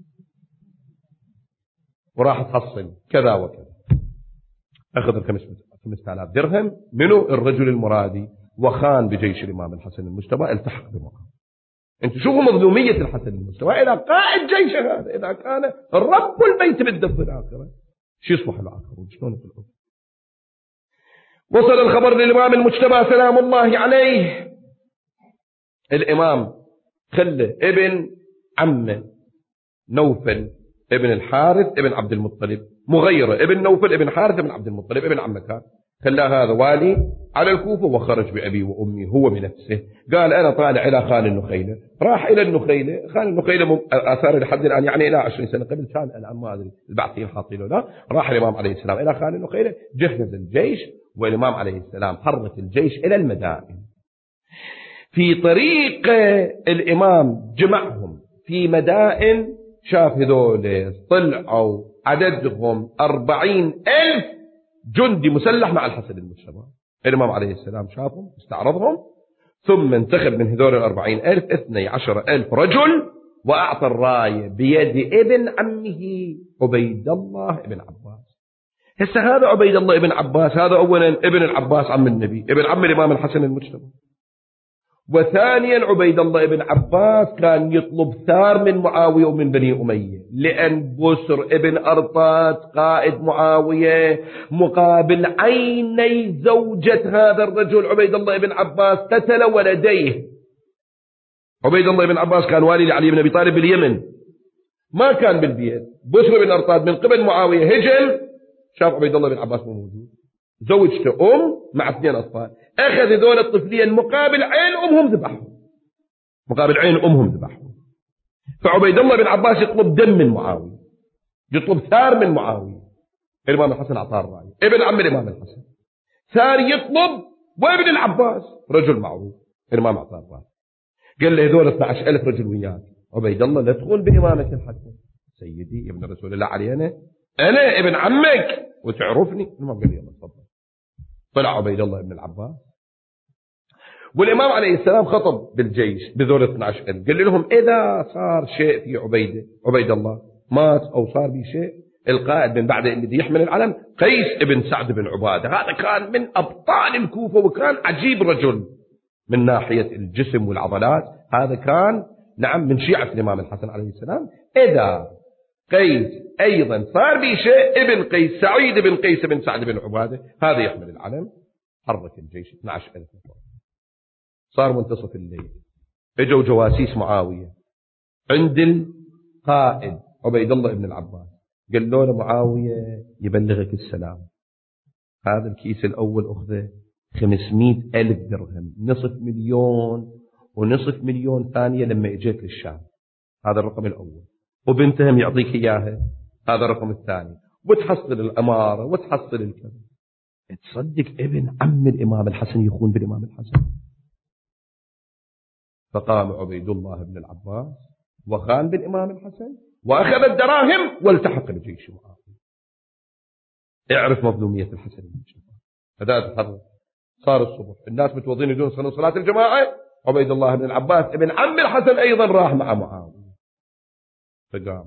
وراح تحصل كذا وكذا. أخذ الخمسة آلاف درهم منه الرجل المرادي، وخان بجيش الإمام الحسن المجتبى، التحق بمعه. أنت شوفوا مظلومية الحسن المجتبى، إذا قائد جيش هذا، إذا كان رب البيت بالدف الآخرة، شو يصبح الآخرون شلون يطلعون؟ وصل الخبر للإمام المجتبى سلام الله عليه، الإمام خلى ابن عمه نوفل ابن الحارث ابن عبد المطلب، مغيرة ابن نوفل ابن حارث ابن عبد المطلب ابن عمه كان، خلاه هذا والي على الكوفة، وخرج بأبي وأمي هو بنفسه، قال أنا طالع إلى خان النخيلة. راح إلى النخيلة، خان النخيلة آثار لحد الآن يعني إلى عشرين سنة قبل كان الآن ما أدري البعثين حاطينه لا. راح الإمام عليه السلام إلى خان النخيلة، جهز الجيش، والإمام عليه السلام حرك الجيش إلى المدائن. في طريق الإمام جمعهم في مدائن، شاف هذول طلعوا عددهم أربعين ألف جندي مسلح مع الحسن المجتبى. الإمام عليه السلام شافهم استعرضهم، ثم انتخب من هذول الأربعين ألف اثني عشر ألف رجل، وأعطى الراية بيد ابن عمه عبيد الله ابن عباس. هسه هذا عبيد الله ابن عباس هذا أولا ابن العباس عم النبي، ابن عم الإمام الحسن المجتبى. وثانيا عبيد الله ابن عباس كان يطلب ثار من معاوية ومن بني أمية، لأن بسر ابن أرطات قائد معاوية مقابل عيني زوجة هذا الرجل عبيد الله ابن عباس قتل ولديه. عبيد الله ابن عباس كان والي لعلي بن أبي طالب باليمن، ما كان بالبيت. بسر ابن أرطات من قبل معاوية هجم، شاف عبيد الله بن عباس مو موجود، زوجته أم مع اثنين أطفال، أخذ ذول الطفلين مقابل عين أمهم ذبحهم، مقابل عين أمهم ذبحهم. فعبيد الله بن عباس يطلب دم من معاوية، يطلب ثار من معاوية. الإمام الحسن أعطاه الراية، ابن عم الإمام الحسن. ثار يطلب وابن العباس رجل معروف، الإمام أعطاه الراية، قال له هذول اثني عشر ألف رجل وياك، عبيد الله لا تقول بإمامة الحسن. سيدي ابن رسول الله علي، أنا أنا ابن عمك وتعرفني. الإمام قال لي يلا تفضل. طلع عبيد الله بن العباس، والإمام عليه السلام خطب بالجيش بذول اثني عشر ألف، قال لهم إذا صار شيء في عبيد عبيد الله مات أو صار به شيء، القائد من بعد الذي يحمل العلم قيس ابن سعد بن عبادة، هذا كان من أبطال الكوفة، وكان عجيب رجل من ناحية الجسم والعضلات، هذا كان نعم من شيعة الإمام الحسن عليه السلام. إذا قيس أيضا صار بي شيء، ابن قيس سعيد بن قيس بن سعد بن عبادة، هذا يحمل العلم، حرك الجيش اثني عشر ألف نفر. صار منتصف الليل، اجوا جواسيس معاوية عند القائد عبيد الله بن العباس، قال له معاوية يبلغك السلام، هذا الكيس الأول أخذه خمسمائة ألف درهم، نصف مليون ونصف مليون ثانية لما اجيت للشام، هذا الرقم الأول، وبنتهم يعطيك إياها، هذا الرقم الثاني، وتحصل الأمارة وتحصل الكذا. تصدق ابن عم الإمام الحسن يخون بالإمام الحسن؟ فقام عبيد الله بن العباس وخان بالإمام الحسن وأخذ الدراهم والتحق بجيش معاوية. اعرف مظلومية الحسن المجتمع. فذات الحرب صار الصبح، الناس متوضين يجون يصلون صلاة الجماعة، عبيد الله بن العباس ابن عم الحسن أيضا راح مع معاوية. فقام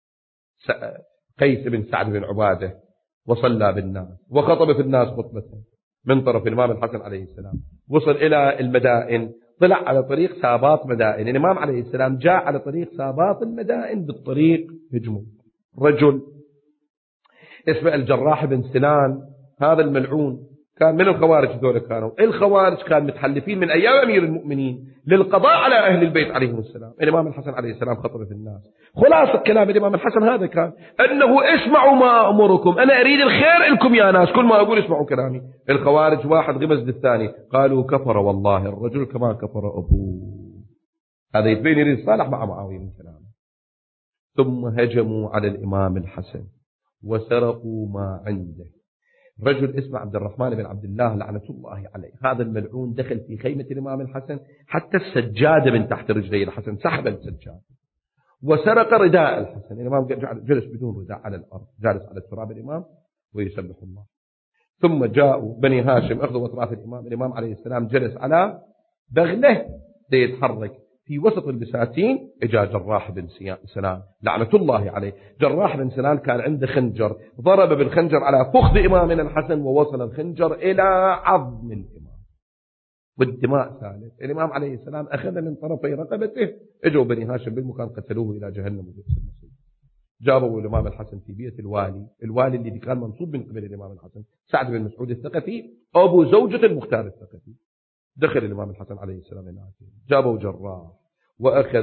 قيس بن سعد بن عبادة وصلى بالناس وخطب في الناس خطبة من طرف الإمام الحسن عليه السلام. وصل إلى المدائن، طلع على طريق ساباط مدائن، الإمام عليه السلام جاء على طريق ساباط المدائن بالطريق هجمه رجل اسمه الجراح بن سنان، هذا الملعون كان من الخوارج. ذولا كانوا الخوارج كانوا متحلفين من أيام أمير المؤمنين للقضاء على أهل البيت عليهم السلام. الإمام الحسن عليه السلام خطب في الناس، خلاصة كلام الإمام الحسن هذا كان أنه اسمعوا ما أمركم، أنا أريد الخير لكم يا ناس، كل ما أقول اسمعوا كلامي. الخوارج واحد غمز للثاني، قالوا كفر والله الرجل كما كفر أبوه. هذا يتبين يريد صالح مع معاوية من كلامه. ثم هجموا على الإمام الحسن وسرقوا ما عنده. رجل اسمه عبد الرحمن بن عبد الله لعنة الله عليه، هذا الملعون دخل في خيمة الإمام الحسن، حتى السجادة من تحت رجلي الحسن سحب السجادة وسرق رداء الحسن. الإمام جلس بدون رداء على الأرض، جالس على التراب الإمام ويسبح الله. ثم جاءوا بني هاشم أخذوا أطراف الإمام، الإمام عليه السلام جلس على بغله ليتحرك، في وسط البساتين اجا جراح بن سنان لعنة الله عليه. جراح بن سنان كان عنده خنجر، ضرب بالخنجر على فخذ إمامنا الحسن ووصل الخنجر إلى عظم الإمام والدماء سالت. الإمام عليه السلام أخذ من طرفي رقبته، اجوا بني هاشم بالمكان قتلوه إلى جهنم وبئس المصير. جابوا الإمام الحسن في بيت الوالي، الوالي اللي كان منصوب من قبل الإمام الحسن سعد بن مسعود الثقفي أبو زوجة المختار الثقفي. دخل الإمام الحسن عليه السلام هناك، جابوا جراح وأخذ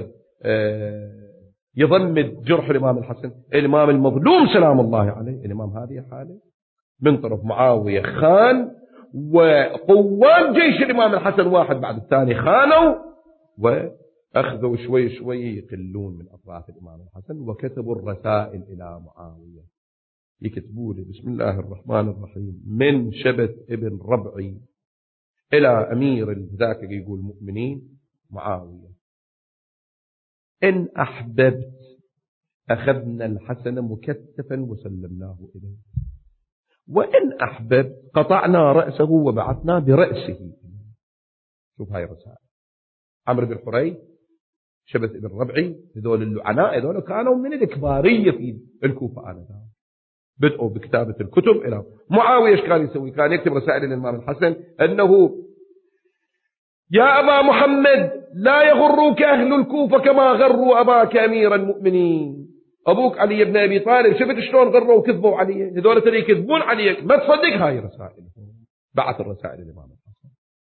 يضمد جرح الإمام الحسن، الإمام المظلوم سلام الله عليه. الإمام هذه حاله من طرف معاوية خان، وقوات جيش الإمام الحسن واحد بعد الثاني خانوا وأخذوا شوي شوي يقلون من أطراف الإمام الحسن، وكتبوا الرسائل إلى معاوية يكتبوا لي بسم الله الرحمن الرحيم من شبث ابن ربعي إلى أمير ذاك يقول مؤمنين معاوية، إن أحببت أخذنا الحسن مكتفا وسلمناه إليه، وإن أحببت قطعنا رأسه وبعثنا برأسه. شوف هاي الرسائل. عمرو بن حري، شبث ابن ربعي، هذول اللعناء هذول كانوا من الكبارية في الكوفة آنذاك، بدأوا بكتابة الكتب إلى معاوية. إيش كان يسوي؟ كان يكتب رسائل للإمام الحسن أنه يا أبا محمد لا يغروك أهل الكوفة كما غروا أباك أمير المؤمنين. أبوك علي بن أبي طالب شفت شلون غروا وكذبوا عليه، هذول ترى يكذبون عليك ما تصدق. هاي رسائل، بعث الرسائل للإمام الحسن.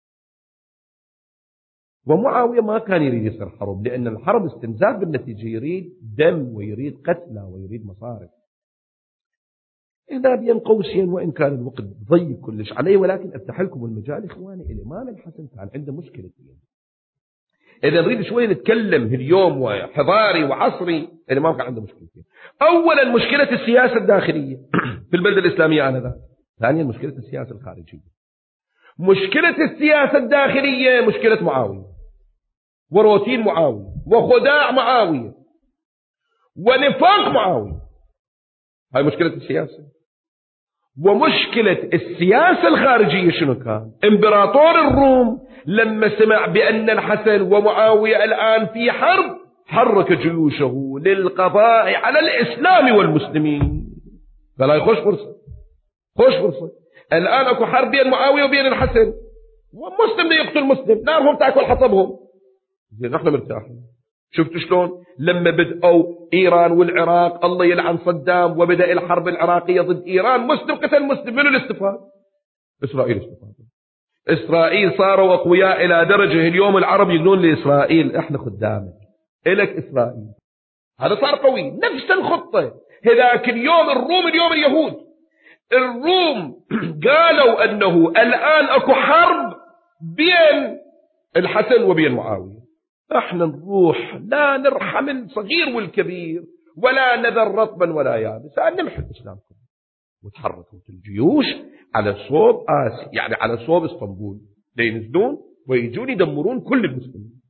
ومعاوية ما كان يريد يصير حرب، لأن الحرب استنزاف بالنتيجة، يريد دم ويريد قتلى ويريد مصارف. إذا بين قوسين وإن كان الوقت ضيق كلش عليه، ولكن أفتح لكم المجال إخواني. الإمام الحسن كان عنده مشكلتين. إذا نريد شوي نتكلم اليوم وحضاري وعصري، الإمام كان عنده مشكلتين. أولا مشكلة السياسة الداخلية في البلد الإسلامية آنذاك. ثانيا مشكلة السياسة الخارجية. مشكلة السياسة الداخلية مشكلة معاوية وروتين معاوية وخداع معاوية ونفاق معاوية، هاي مشكلة السياسة. ومشكلة السياسة الخارجية شنو كان؟ إمبراطور الروم لما سمع بأن الحسن ومعاوية الآن في حرب حرك جيوشه للقضاء على الإسلام والمسلمين. قال هاي خوش فرصة، خوش فرصة. الآن أكو حرب بين معاوية وبين الحسن، ومسلم يقتل مسلم، نارهم تأكل حطبهم، زين نحن مرتاحين. شفتوا شلون لما بدأوا إيران والعراق الله يلعن صدام وبدأ الحرب العراقية ضد إيران، مسلم قتل مسلم، منو الاستفاد؟ إسرائيل استفاد. إسرائيل صاروا أقوياء إلى درجة اليوم العرب يقولون لإسرائيل إحنا خدامك، إلك إسرائيل. هذا صار قوي. نفس الخطة هذاك اليوم الروم، اليوم اليهود. الروم قالوا أنه الآن أكو حرب بين الحسن وبين معاوية، احنا نروح لا نرحم الصغير والكبير ولا نذر رطبا ولا يابس، نمحي الإسلام كله. وتحركت الجيوش على صوب آسيا، يعني على صوب اسطنبول، لينزلون ويجون يدمرون كل المسلمين.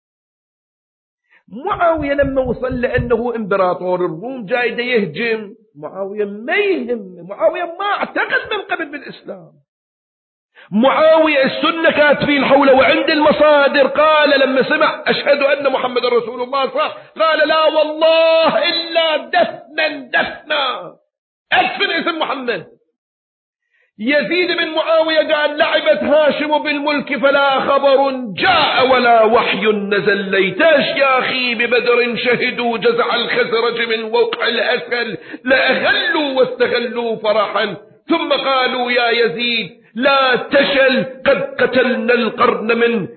معاوية لما وصل لأنه إمبراطور الروم جاي دا يهجم، معاوية ما يهم، معاوية ما اعتقد من قبل بالإسلام. معاوية السنة كاتبين حوله، وعند المصادر قال لما سمع أشهد أن محمد رسول الله صح، قال لا والله إلا دفنا دفنا، أدفن اسم محمد. يزيد بن معاوية قال لعبت هاشم بالملك فلا خبر جاء ولا وحي نزل، ليتاش يا أخي ببدر شهدوا جزع الخزرج من وقع الأسل، لأغلوا واستغلوا فرحا ثم قالوا يا يزيد لا تشل قد قتلنا القرن من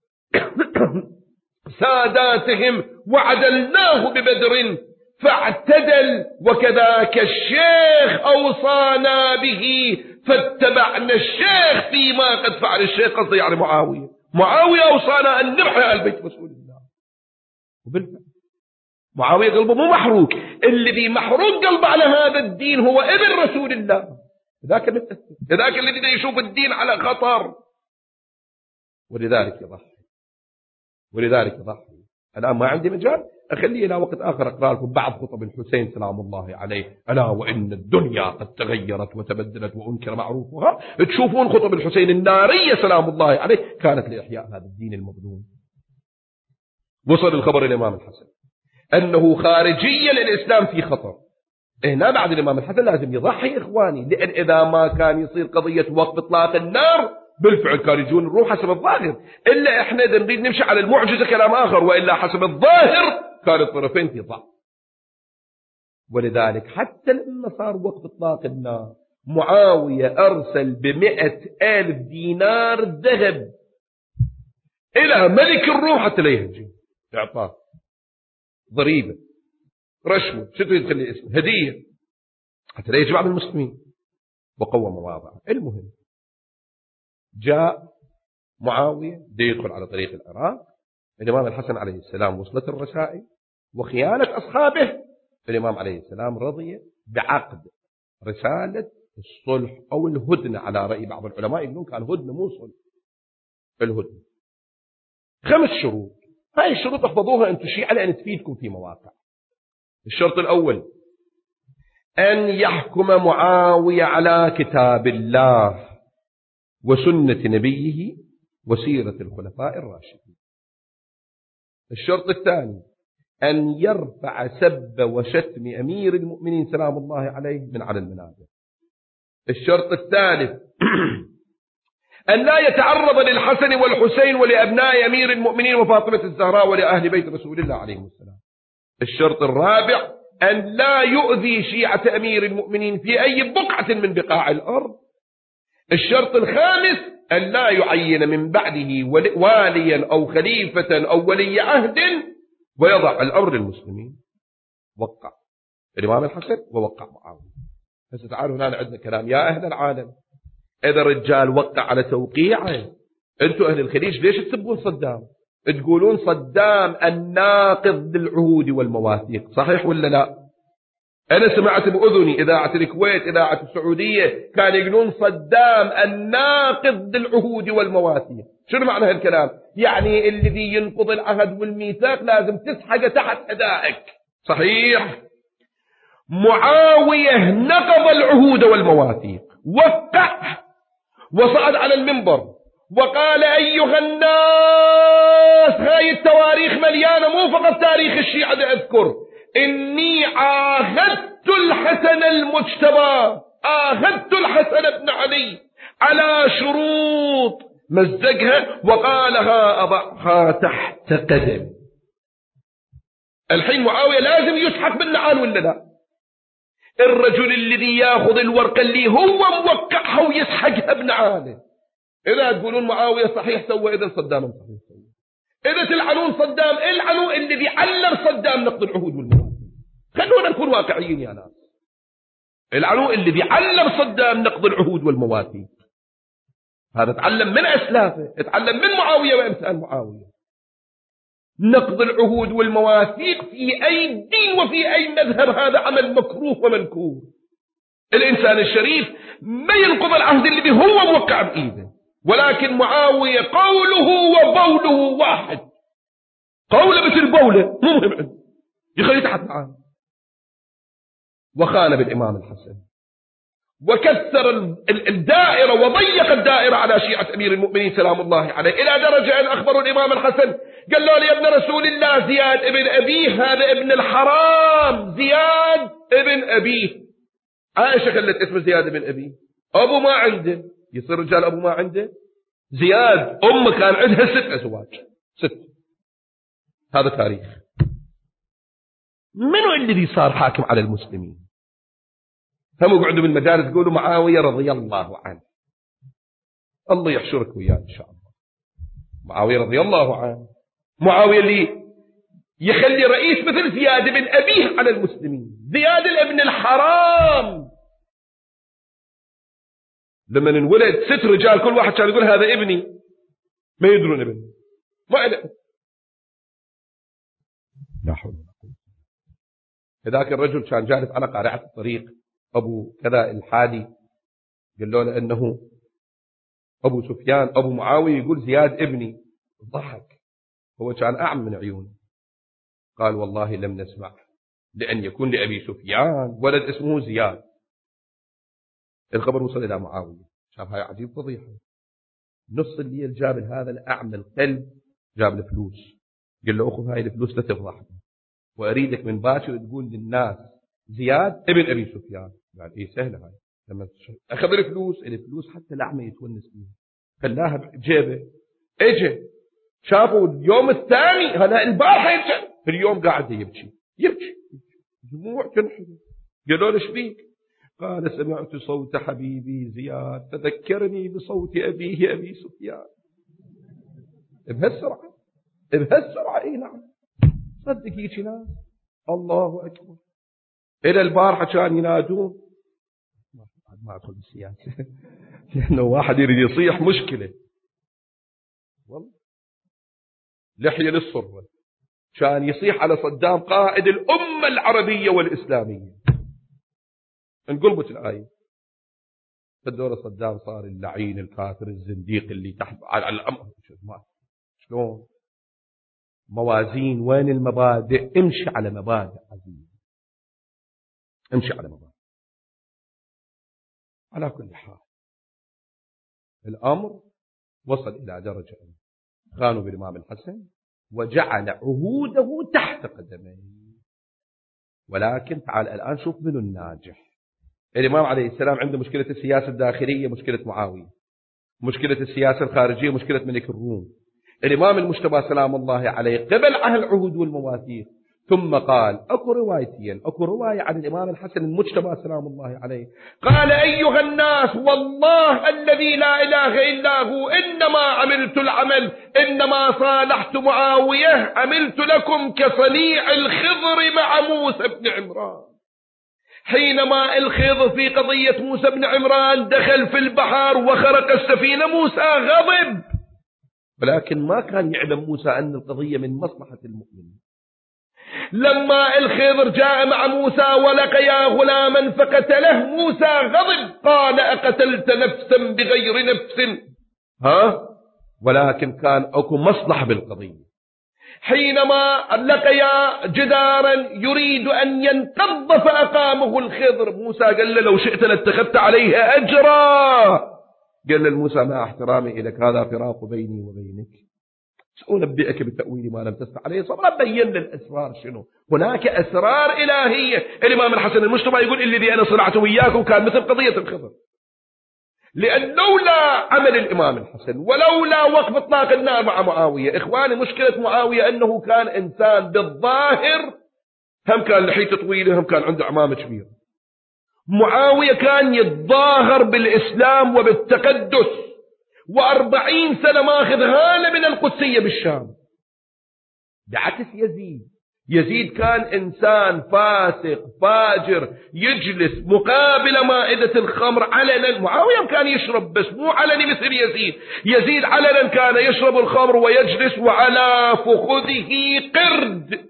ساداتهم وعدلناه ببدر فاعتدل، وكذاك الشيخ أوصانا به فاتبعنا الشيخ فيما قد فعل. الشيخ قصدي يعني معاوية، معاوية أوصانا أن نمحي آل بيت رسول الله. وبالفعل معاوية قلبه مو محروق، الذي محروق قلبه على هذا الدين هو ابن رسول الله، ذاك ذاك الذي بده يشوف الدين على خطر، ولذلك يضحي ولذلك يضحي. الآن ما عندي مجال، أخليه إلى وقت آخر أقرأ لكم بعض خطب الحسين سلام الله عليه، ألا وإن الدنيا قد تغيرت وتبدلت وأنكر معروفها. تشوفون خطب الحسين النارية سلام الله عليه كانت لإحياء هذا الدين المظلوم. وصل الخبر الإمام الحسن أنه خارجيا الإسلام في خطر. هنا بعد الإمام الحسن لازم يضحي إخواني، لأن إذا ما كان يصير قضية وقف إطلاق النار بالفعل كان يجون الروح حسب الظاهر، إلا إحنا إذا نريد نمشي على المعجزة كلام آخر، وإلا حسب الظاهر كان الطرفين في ضعف. ولذلك حتى لما صار وقف إطلاق النار معاوية أرسل بمئة ألف دينار ذهب إلى ملك الروم حتى لا يهجم، إعطاه ضريبة رشوة شتو يخلي اسمه هدية حتى لا يجمع بالمسلمين، وقوى مواضعه. المهم جاء معاوية دي يدخل على طريق العراق، الإمام الحسن عليه السلام وصلت الرسائل وخيانة أصحابه، الإمام عليه السلام رضي بعقد رسالة الصلح أو الهدنة، على رأي بعض العلماء يقولون كان هدنة مو صلح، الهدنة خمس شروط. هاي الشروط احفظوها أنتم شيعة لأن تفيدكم في مواقع. الشرط الأول أن يحكم معاوية على كتاب الله وسنة نبيه وسيرة الخلفاء الراشدين. الشرط الثاني أن يرفع سب وشتم أمير المؤمنين سلام الله عليه من على المنابر. الشرط الثالث أن لا يتعرض للحسن والحسين ولأبناء أمير المؤمنين وفاطمة الزهراء ولأهل بيت رسول الله عليه السلام. الشرط الرابع أن لا يؤذي شيعة أمير المؤمنين في أي بقعة من بقاع الأرض. الشرط الخامس أن لا يعين من بعده واليا أو خليفة أو ولي عهد ويضع الأمر للمسلمين. وقع الإمام الحسن ووقع معاوية. بس تعالوا هنا عندنا كلام يا أهل العالم، إذا الرجال وقع على توقيعه أنتم أهل الخليج ليش تسبون صدام؟ تقولون صدام الناقض للعهود والمواثيق، صحيح ولا لا؟ أنا سمعت بأذني إذاعة الكويت إذاعة السعودية كان يقولون صدام الناقض للعهود والمواثيق. شنو معنى هالكلام؟ يعني الذي ينقض العهد والميثاق لازم تسحق تحت أدائك. صحيح؟ معاوية نقض العهود والمواثيق، وقع وصعد على المنبر وقال أيها الناس، هاي التواريخ مليانة مو فقط تاريخ الشيعة أذكر، إني عاهدت الحسن المجتبى، عاهدت الحسن بن علي على شروط، مزقها وقالها أضعها تحت قدم. الحين معاوية لازم يسحق بالنعال ولا لا؟ الرجل الذي ياخذ الورقة اللي هو موقعها ويسحقها بنعاله. إذا تقولون معاوية صحيح سوى، إذا صدام صحيح سوى. إذا تلعنون صدام، العنوا الذي علم صدام نقض العهود والمواثيق. خلونا نكون واقعيين يا ناس. العنوا الذي علم صدام نقض العهود والمواثيق. هذا تعلم من أسلافه، تعلم من معاوية وأمثال معاوية. نقض العهود والمواثيق في أي دين وفي أي مذهب هذا عمل مكروه ومنكور. الإنسان الشريف ما ينقض العهد اللي هو موقع بإيده. ولكن معاوية قوله وبوله واحد. قوله مثل بوله مو مهم عنده، يخلي تحت معاه. وخان بالإمام الحسن وكثر الدائرة وضيق الدائرة على شيعة أمير المؤمنين سلام الله عليه، إلى درجة أن أخبروا الإمام الحسن قال له: يا ابن رسول الله زياد ابن أبيه هذا ابن الحرام، زياد ابن أبيه. عائشة خلت اسمه زياد ابن أبيه، أبو ما عنده، يصير رجال أبو ما عنده. زياد أمه كان عندها ست أزواج، ست. هذا تاريخ. منو الذي صار حاكم على المسلمين؟ هم يقعدوا بالمدارس يقولوا معاوية رضي الله عنه. الله يحشرك وياه إن شاء الله. معاوية رضي الله عنه، معاوية اللي يخلي رئيس مثل زياد بن أبيه على المسلمين. زياد الابن الحرام لما انولد ست رجال كل واحد كان يقول هذا ابني، ما يدرون ابني، ما له. لا حول ولا قوة. هذاك الرجل كان جالس على قارعة الطريق، أبو كذا الحادي قال له أنه أبو سفيان أبو معاوية يقول زياد ابني، ضحك. هو كان أعم من عيونه. قال: والله لم نسمع لأن يكون لأبي سفيان ولد اسمه زياد. الخبر وصل إلى معاوية، شاف هاي عجيب فضيحة. نص الليل جاب هذا الأعمى القلب، جاب الفلوس، قال له: أخذ هاي الفلوس لا تفضحني، وأريدك من باكر تقول للناس زياد ابن أبي سفيان. قال: إيه سهلة هاي. لما أخذ الفلوس، الفلوس حتى الأعمى يتونس بيها، خلاها بجيبه. اجى شافوا اليوم الثاني، هذا البارحة يرجع، اليوم قاعد يبكي يبكي دموع تنحدر. قالوا له: ايش بيك؟ قال: سمعت صوت حبيبي زياد فذكرني بصوت أبيه أبي سفيان. بهالسرعة بهالسرعة اي نعم. صدق هيك ناس. الله أكبر. إلى البارحة كان ينادون، ما أدخل بالسياسة لأنه واحد يريد يصيح مشكلة والله. لحية للصرة كان يصيح على صدام قائد الأمة العربية والإسلامية. انقلبت الآية، فالدولة صدام صار اللعين الكافر الزنديق اللي تحت على الأمر. شلون موازين؟ وين المبادئ؟ امشي على مبادئ عزيز، امشي على مبادئ. على كل حال الأمر وصل إلى درجة خانوا بالإمام الحسن وجعل عهوده تحت قدميه. ولكن تعال الآن شوف من الناجح. الإمام عليه السلام عنده مشكلة السياسة الداخلية، مشكلة معاوية، مشكلة السياسة الخارجية، مشكلة ملك الروم. الإمام المجتبى سلام الله عليه قبل عهد العهود والمواثيق، ثم قال أكو روايتين، أكو رواية عن الإمام الحسن المجتبى سلام الله عليه قال: أيها الناس، والله الذي لا إله إلا هو إنما عملت العمل، إنما صالحت معاوية، عملت لكم كصنيع الخضر مع موسى بن عمران. حينما الخضر في قضية موسى بن عمران دخل في البحر وخرق السفينة، موسى غضب، ولكن ما كان يعلم موسى أن القضية من مصلحة المؤمنين. لما الخضر جاء مع موسى ولقيا غلاما فقتله، موسى غضب قال: أقتلت نفسا بغير نفس؟ ها؟ ولكن كان أكو مصلحة بالقضية. حينما لقيا جدارا يريد أن ينقض فأقامه الخضر، موسى قال له: لو شئت لاتخذت عليه أجرا. قال للموسى: مع احترامي إليك هذا فراق بيني وبينك، سأنبئك بتأويل ما لم تستطع عليه صبرا. بين للأسرار شنو؟ هناك أسرار إلهية. الإمام الحسن المجتبى يقول: الذي أنا صنعته وياكم كان مثل قضية الخضر، لأن لولا عمل الإمام الحسن ولولا وقف إطلاق النار مع معاوية. إخواني، مشكلة معاوية أنه كان إنسان بالظاهر هم كان لحيته طويلة، هم كان عنده عمامة كبيرة. معاوية كان يتظاهر بالإسلام وبالتقدس، وأربعين سنة ماخذ هالة من القدسية بالشام، بعكس يزيد. يزيد كان إنسان فاسق فاجر يجلس مقابل مائدة الخمر علنا. معاوية كان يشرب بس مو علني مثل يزيد. يزيد علنا كان يشرب الخمر ويجلس وعلى فخذه قرد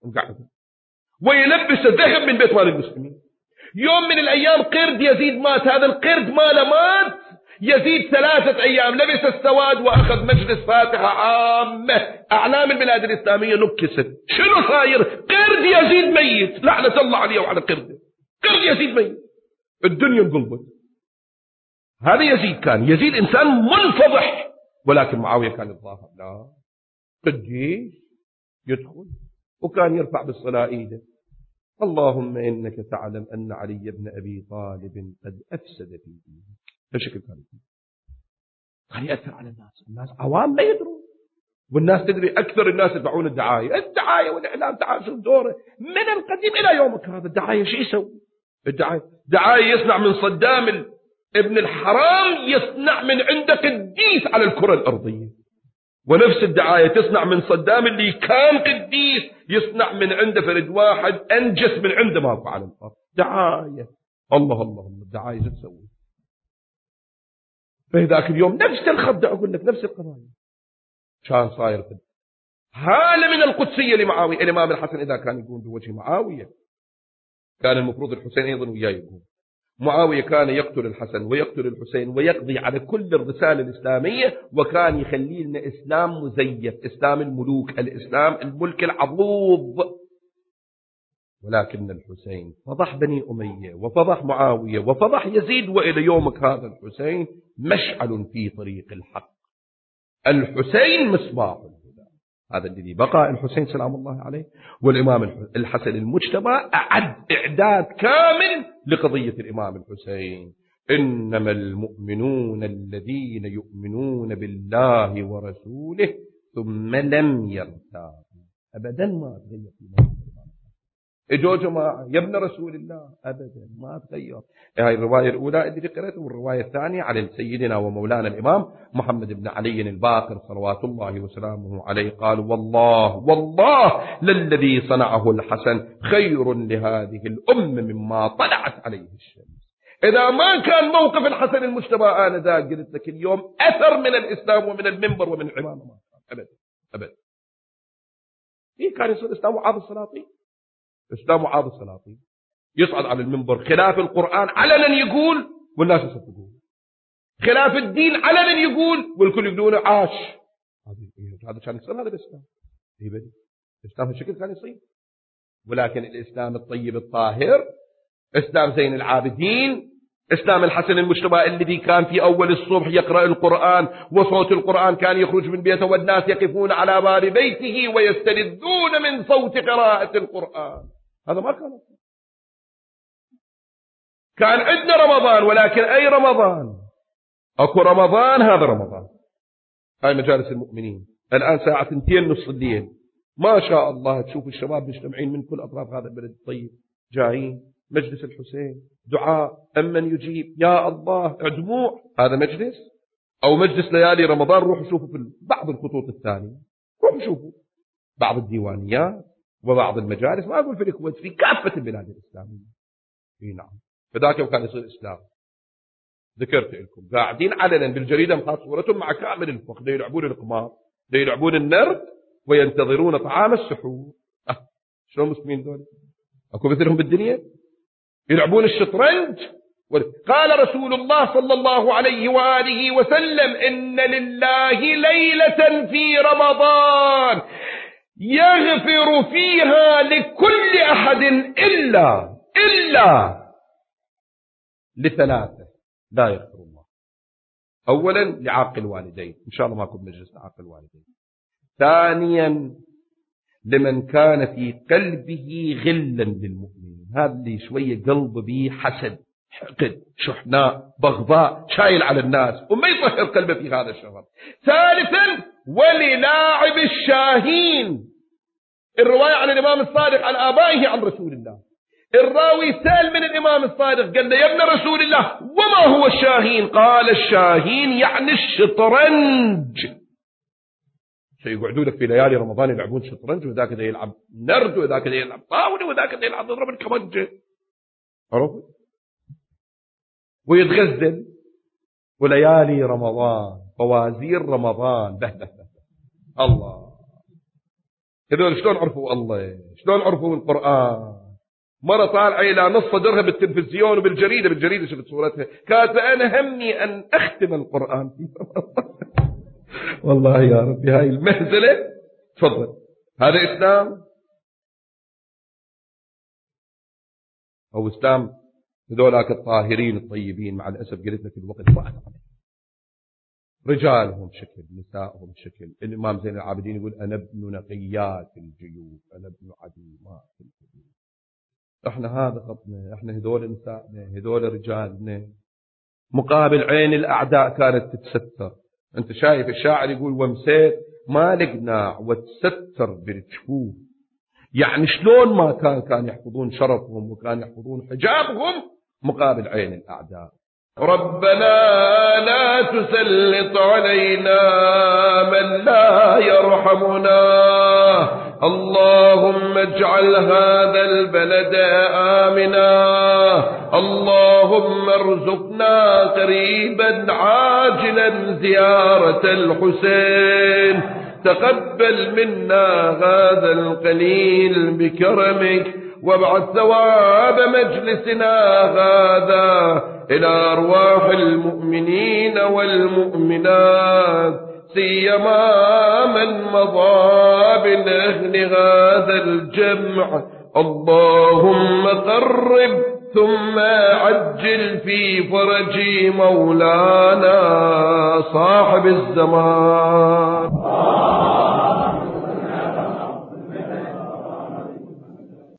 ويلبس ذهب من بيت مال المسلمين. يوم من الأيام قرد يزيد مات، هذا القرد ماله مات، يزيد ثلاثة أيام لبس السواد وأخذ مجلس فاتحة عامة، أعلام البلاد الإسلامية نكست. شنو صاير؟ قرد يزيد ميت، لعنة الله عليه وعلى قرده. قرد يزيد ميت، الدنيا انقلبت. هذا يزيد كان يزيد إنسان منفضح، ولكن معاوية كان الظاهر لا، قديس يدخل وكان يرفع بالصلاة إيده: اللهم إنك تعلم أن علي بن أبي طالب قد أفسد في دينه. بشكل كان كان يأثر على الناس. الناس عوام ما يدرون، والناس تدري. أكثر الناس يدفعون الدعاية الدعاية والإعلام. تعال شوف دوره من القديم إلى يومك هذا. الدعاية شو يسوي؟ الدعاية دعاية يصنع من صدام ابن الحرام، يصنع من عنده قديس على الكرة الأرضية. ونفس الدعاية تصنع من صدام اللي كان قديس، يصنع من عنده فرد واحد أنجس من عنده ماكو على الأرض. دعاية. الله الله الله الدعاية شو تسوي؟ في ذاك اليوم نفس الخط، أقول لك نفس القضايا كان صاير كده. هالة من القدسية لمعاوية. الإمام الحسن إذا كان يقول بوجه معاوية كان المفروض الحسين أيضا وياه يقول. معاوية كان يقتل الحسن ويقتل الحسين ويقضي على كل الرسالة الإسلامية، وكان يخلي لنا إسلام مزيف، إسلام الملوك، الإسلام الملك العضوض. ولكن الحسين فضح بني أمية وفضح معاوية وفضح يزيد، وإلى يومك هذا الحسين مشعل في طريق الحق. الحسين مصباح الهدى. هذا الذي بقى الحسين سلام الله عليه. والإمام الحسن المجتبى أعد إعداد كامل لقضية الإمام الحسين. إنما المؤمنون الذين يؤمنون بالله ورسوله ثم لم يرتابوا. أبدا ما تغير في موضوع. اجوا جماعة يا ابن رسول الله، أبدا ما تغير. هاي الرواية الأولى اللي ذكرت، والرواية الثانية على سيدنا ومولانا الإمام محمد بن علي الباقر صلوات الله وسلامه عليه قال: والله والله للذي صنعه الحسن خير لهذه الأمة مما طلعت عليه الشمس. إذا ما كان موقف الحسن المجتبى آنذاك قلت لك اليوم أثر من الإسلام ومن المنبر ومن العمامة ما كان أبدا أبدا. إيه كان يصير الإسلام وعاظ السلاطين. إسلام وعاظ السلاطين يصعد على المنبر خلاف القرآن علنا يقول والناس يصدقون، خلاف الدين علنا يقول والكل يقولون عاش. هذا كان يصير هذا الإسلام. الإسلام هالشكل كان يصير. ولكن الإسلام الطيب الطاهر، إسلام زين العابدين، إسلام الحسن المجتبى الذي كان في أول الصبح يقرأ القرآن وصوت القرآن كان يخرج من بيته والناس يقفون على باب بيته ويستلذون من صوت قراءة القرآن. هذا ما كان. كان عندنا رمضان، ولكن أي رمضان؟ أكو رمضان، هذا رمضان. هاي مجالس المؤمنين الآن ساعة اثنتين نص الليل ما شاء الله تشوف الشباب مجتمعين من كل أطراف هذا البلد الطيب جايين مجلس الحسين، دعاء، أمن يجيب، يا الله، دموع. هذا مجلس؟ أو مجلس ليالي رمضان. روحوا شوفوا في بعض الخطوط الثانية، روحوا شوفوا بعض الديوانيات وبعض المجالس. ما أقول في الكويت، في كافة البلاد الإسلامية. إيه نعم. فذاك يوم كان يصير إسلام. ذكرت لكم قاعدين علنا بالجريدة مخاط صورتهم مع كامل الفخ، دا يلعبون القمار، دا يلعبون النرد، وينتظرون طعام السحور. أه. شلون مسلمين دول؟ أكو مثلهم بالدنيا؟ يلعبون الشطرنج. قال رسول الله صلى الله عليه وآله وسلم: إن لله ليلة في رمضان يغفر فيها لكل أحد إلا إلا لثلاثة لا يغفر الله. أولا لعاق الوالدين، إن شاء الله ما كنت مجلس لعاق الوالدين. ثانيا لمن كان في قلبه غلا للمؤمنين، هذا اللي شوية قلب به حسد، حقد، شحناء، بغضاء، شايل على الناس وما يطهر قلبه في هذا الشهر. ثالثا وللاعب الشاهين، الرواية عن الإمام الصادق عن آبائه عن رسول الله. الراوي سأل من الإمام الصادق قال له يا ابن رسول الله وما هو الشاهين؟ قال الشاهين يعني الشطرنج. سيقعدوا لك في ليالي رمضان يلعبون شطرنج، وذاك ده يلعب نرد، وذاك ده يلعب طاولة، وذاك ده يلعب يضرب الكمنجة، عرفت؟ ويتغزل. وليالي رمضان، فوازير رمضان، به به به الله. هذول شلون عرفوا الله؟ شلون عرفوا القرآن؟ مرة طالعة إلى نص صدرها بالتلفزيون وبالجريدة، بالجريدة شفت صورتها كاتبة أنا همي أن أختم القرآن في رمضان. والله يا ربي هاي المهزلة. تفضل، هذا إسلام أو إسلام هذولاك الطاهرين الطيبين؟ مع الأسف قلت لك الوقت ضاعت عليه. رجالهم شكل، نسائهم شكل. الإمام زين العابدين يقول أنا ابن نقيات الجيوب، أنا ابن عديمات الجيوب. احنا هذا خطنا، احنا هذول نسائنا، هذول رجالنا. مقابل عين الأعداء كانت تتستر. انت شايف الشاعر يقول ومسيت ما لقناع وتستر بالجفوف. يعني شلون ما كان كان يحفظون شرفهم وكان يحفظون حجابهم مقابل عين الأعداء. ربنا لا تسلط علينا من لا يرحمنا، اللهم اجعل هذا البلد آمنا، اللهم ارزقنا قريبا عاجلا زيارة الحسين، تقبل منا هذا القليل بكرمك، وابعث ثواب مجلسنا هذا إلى أرواح المؤمنين والمؤمنات، سيما من مضى بالأهل هذا الجمع. اللهم قرب ثم عجل في فرج مولانا صاحب الزمان.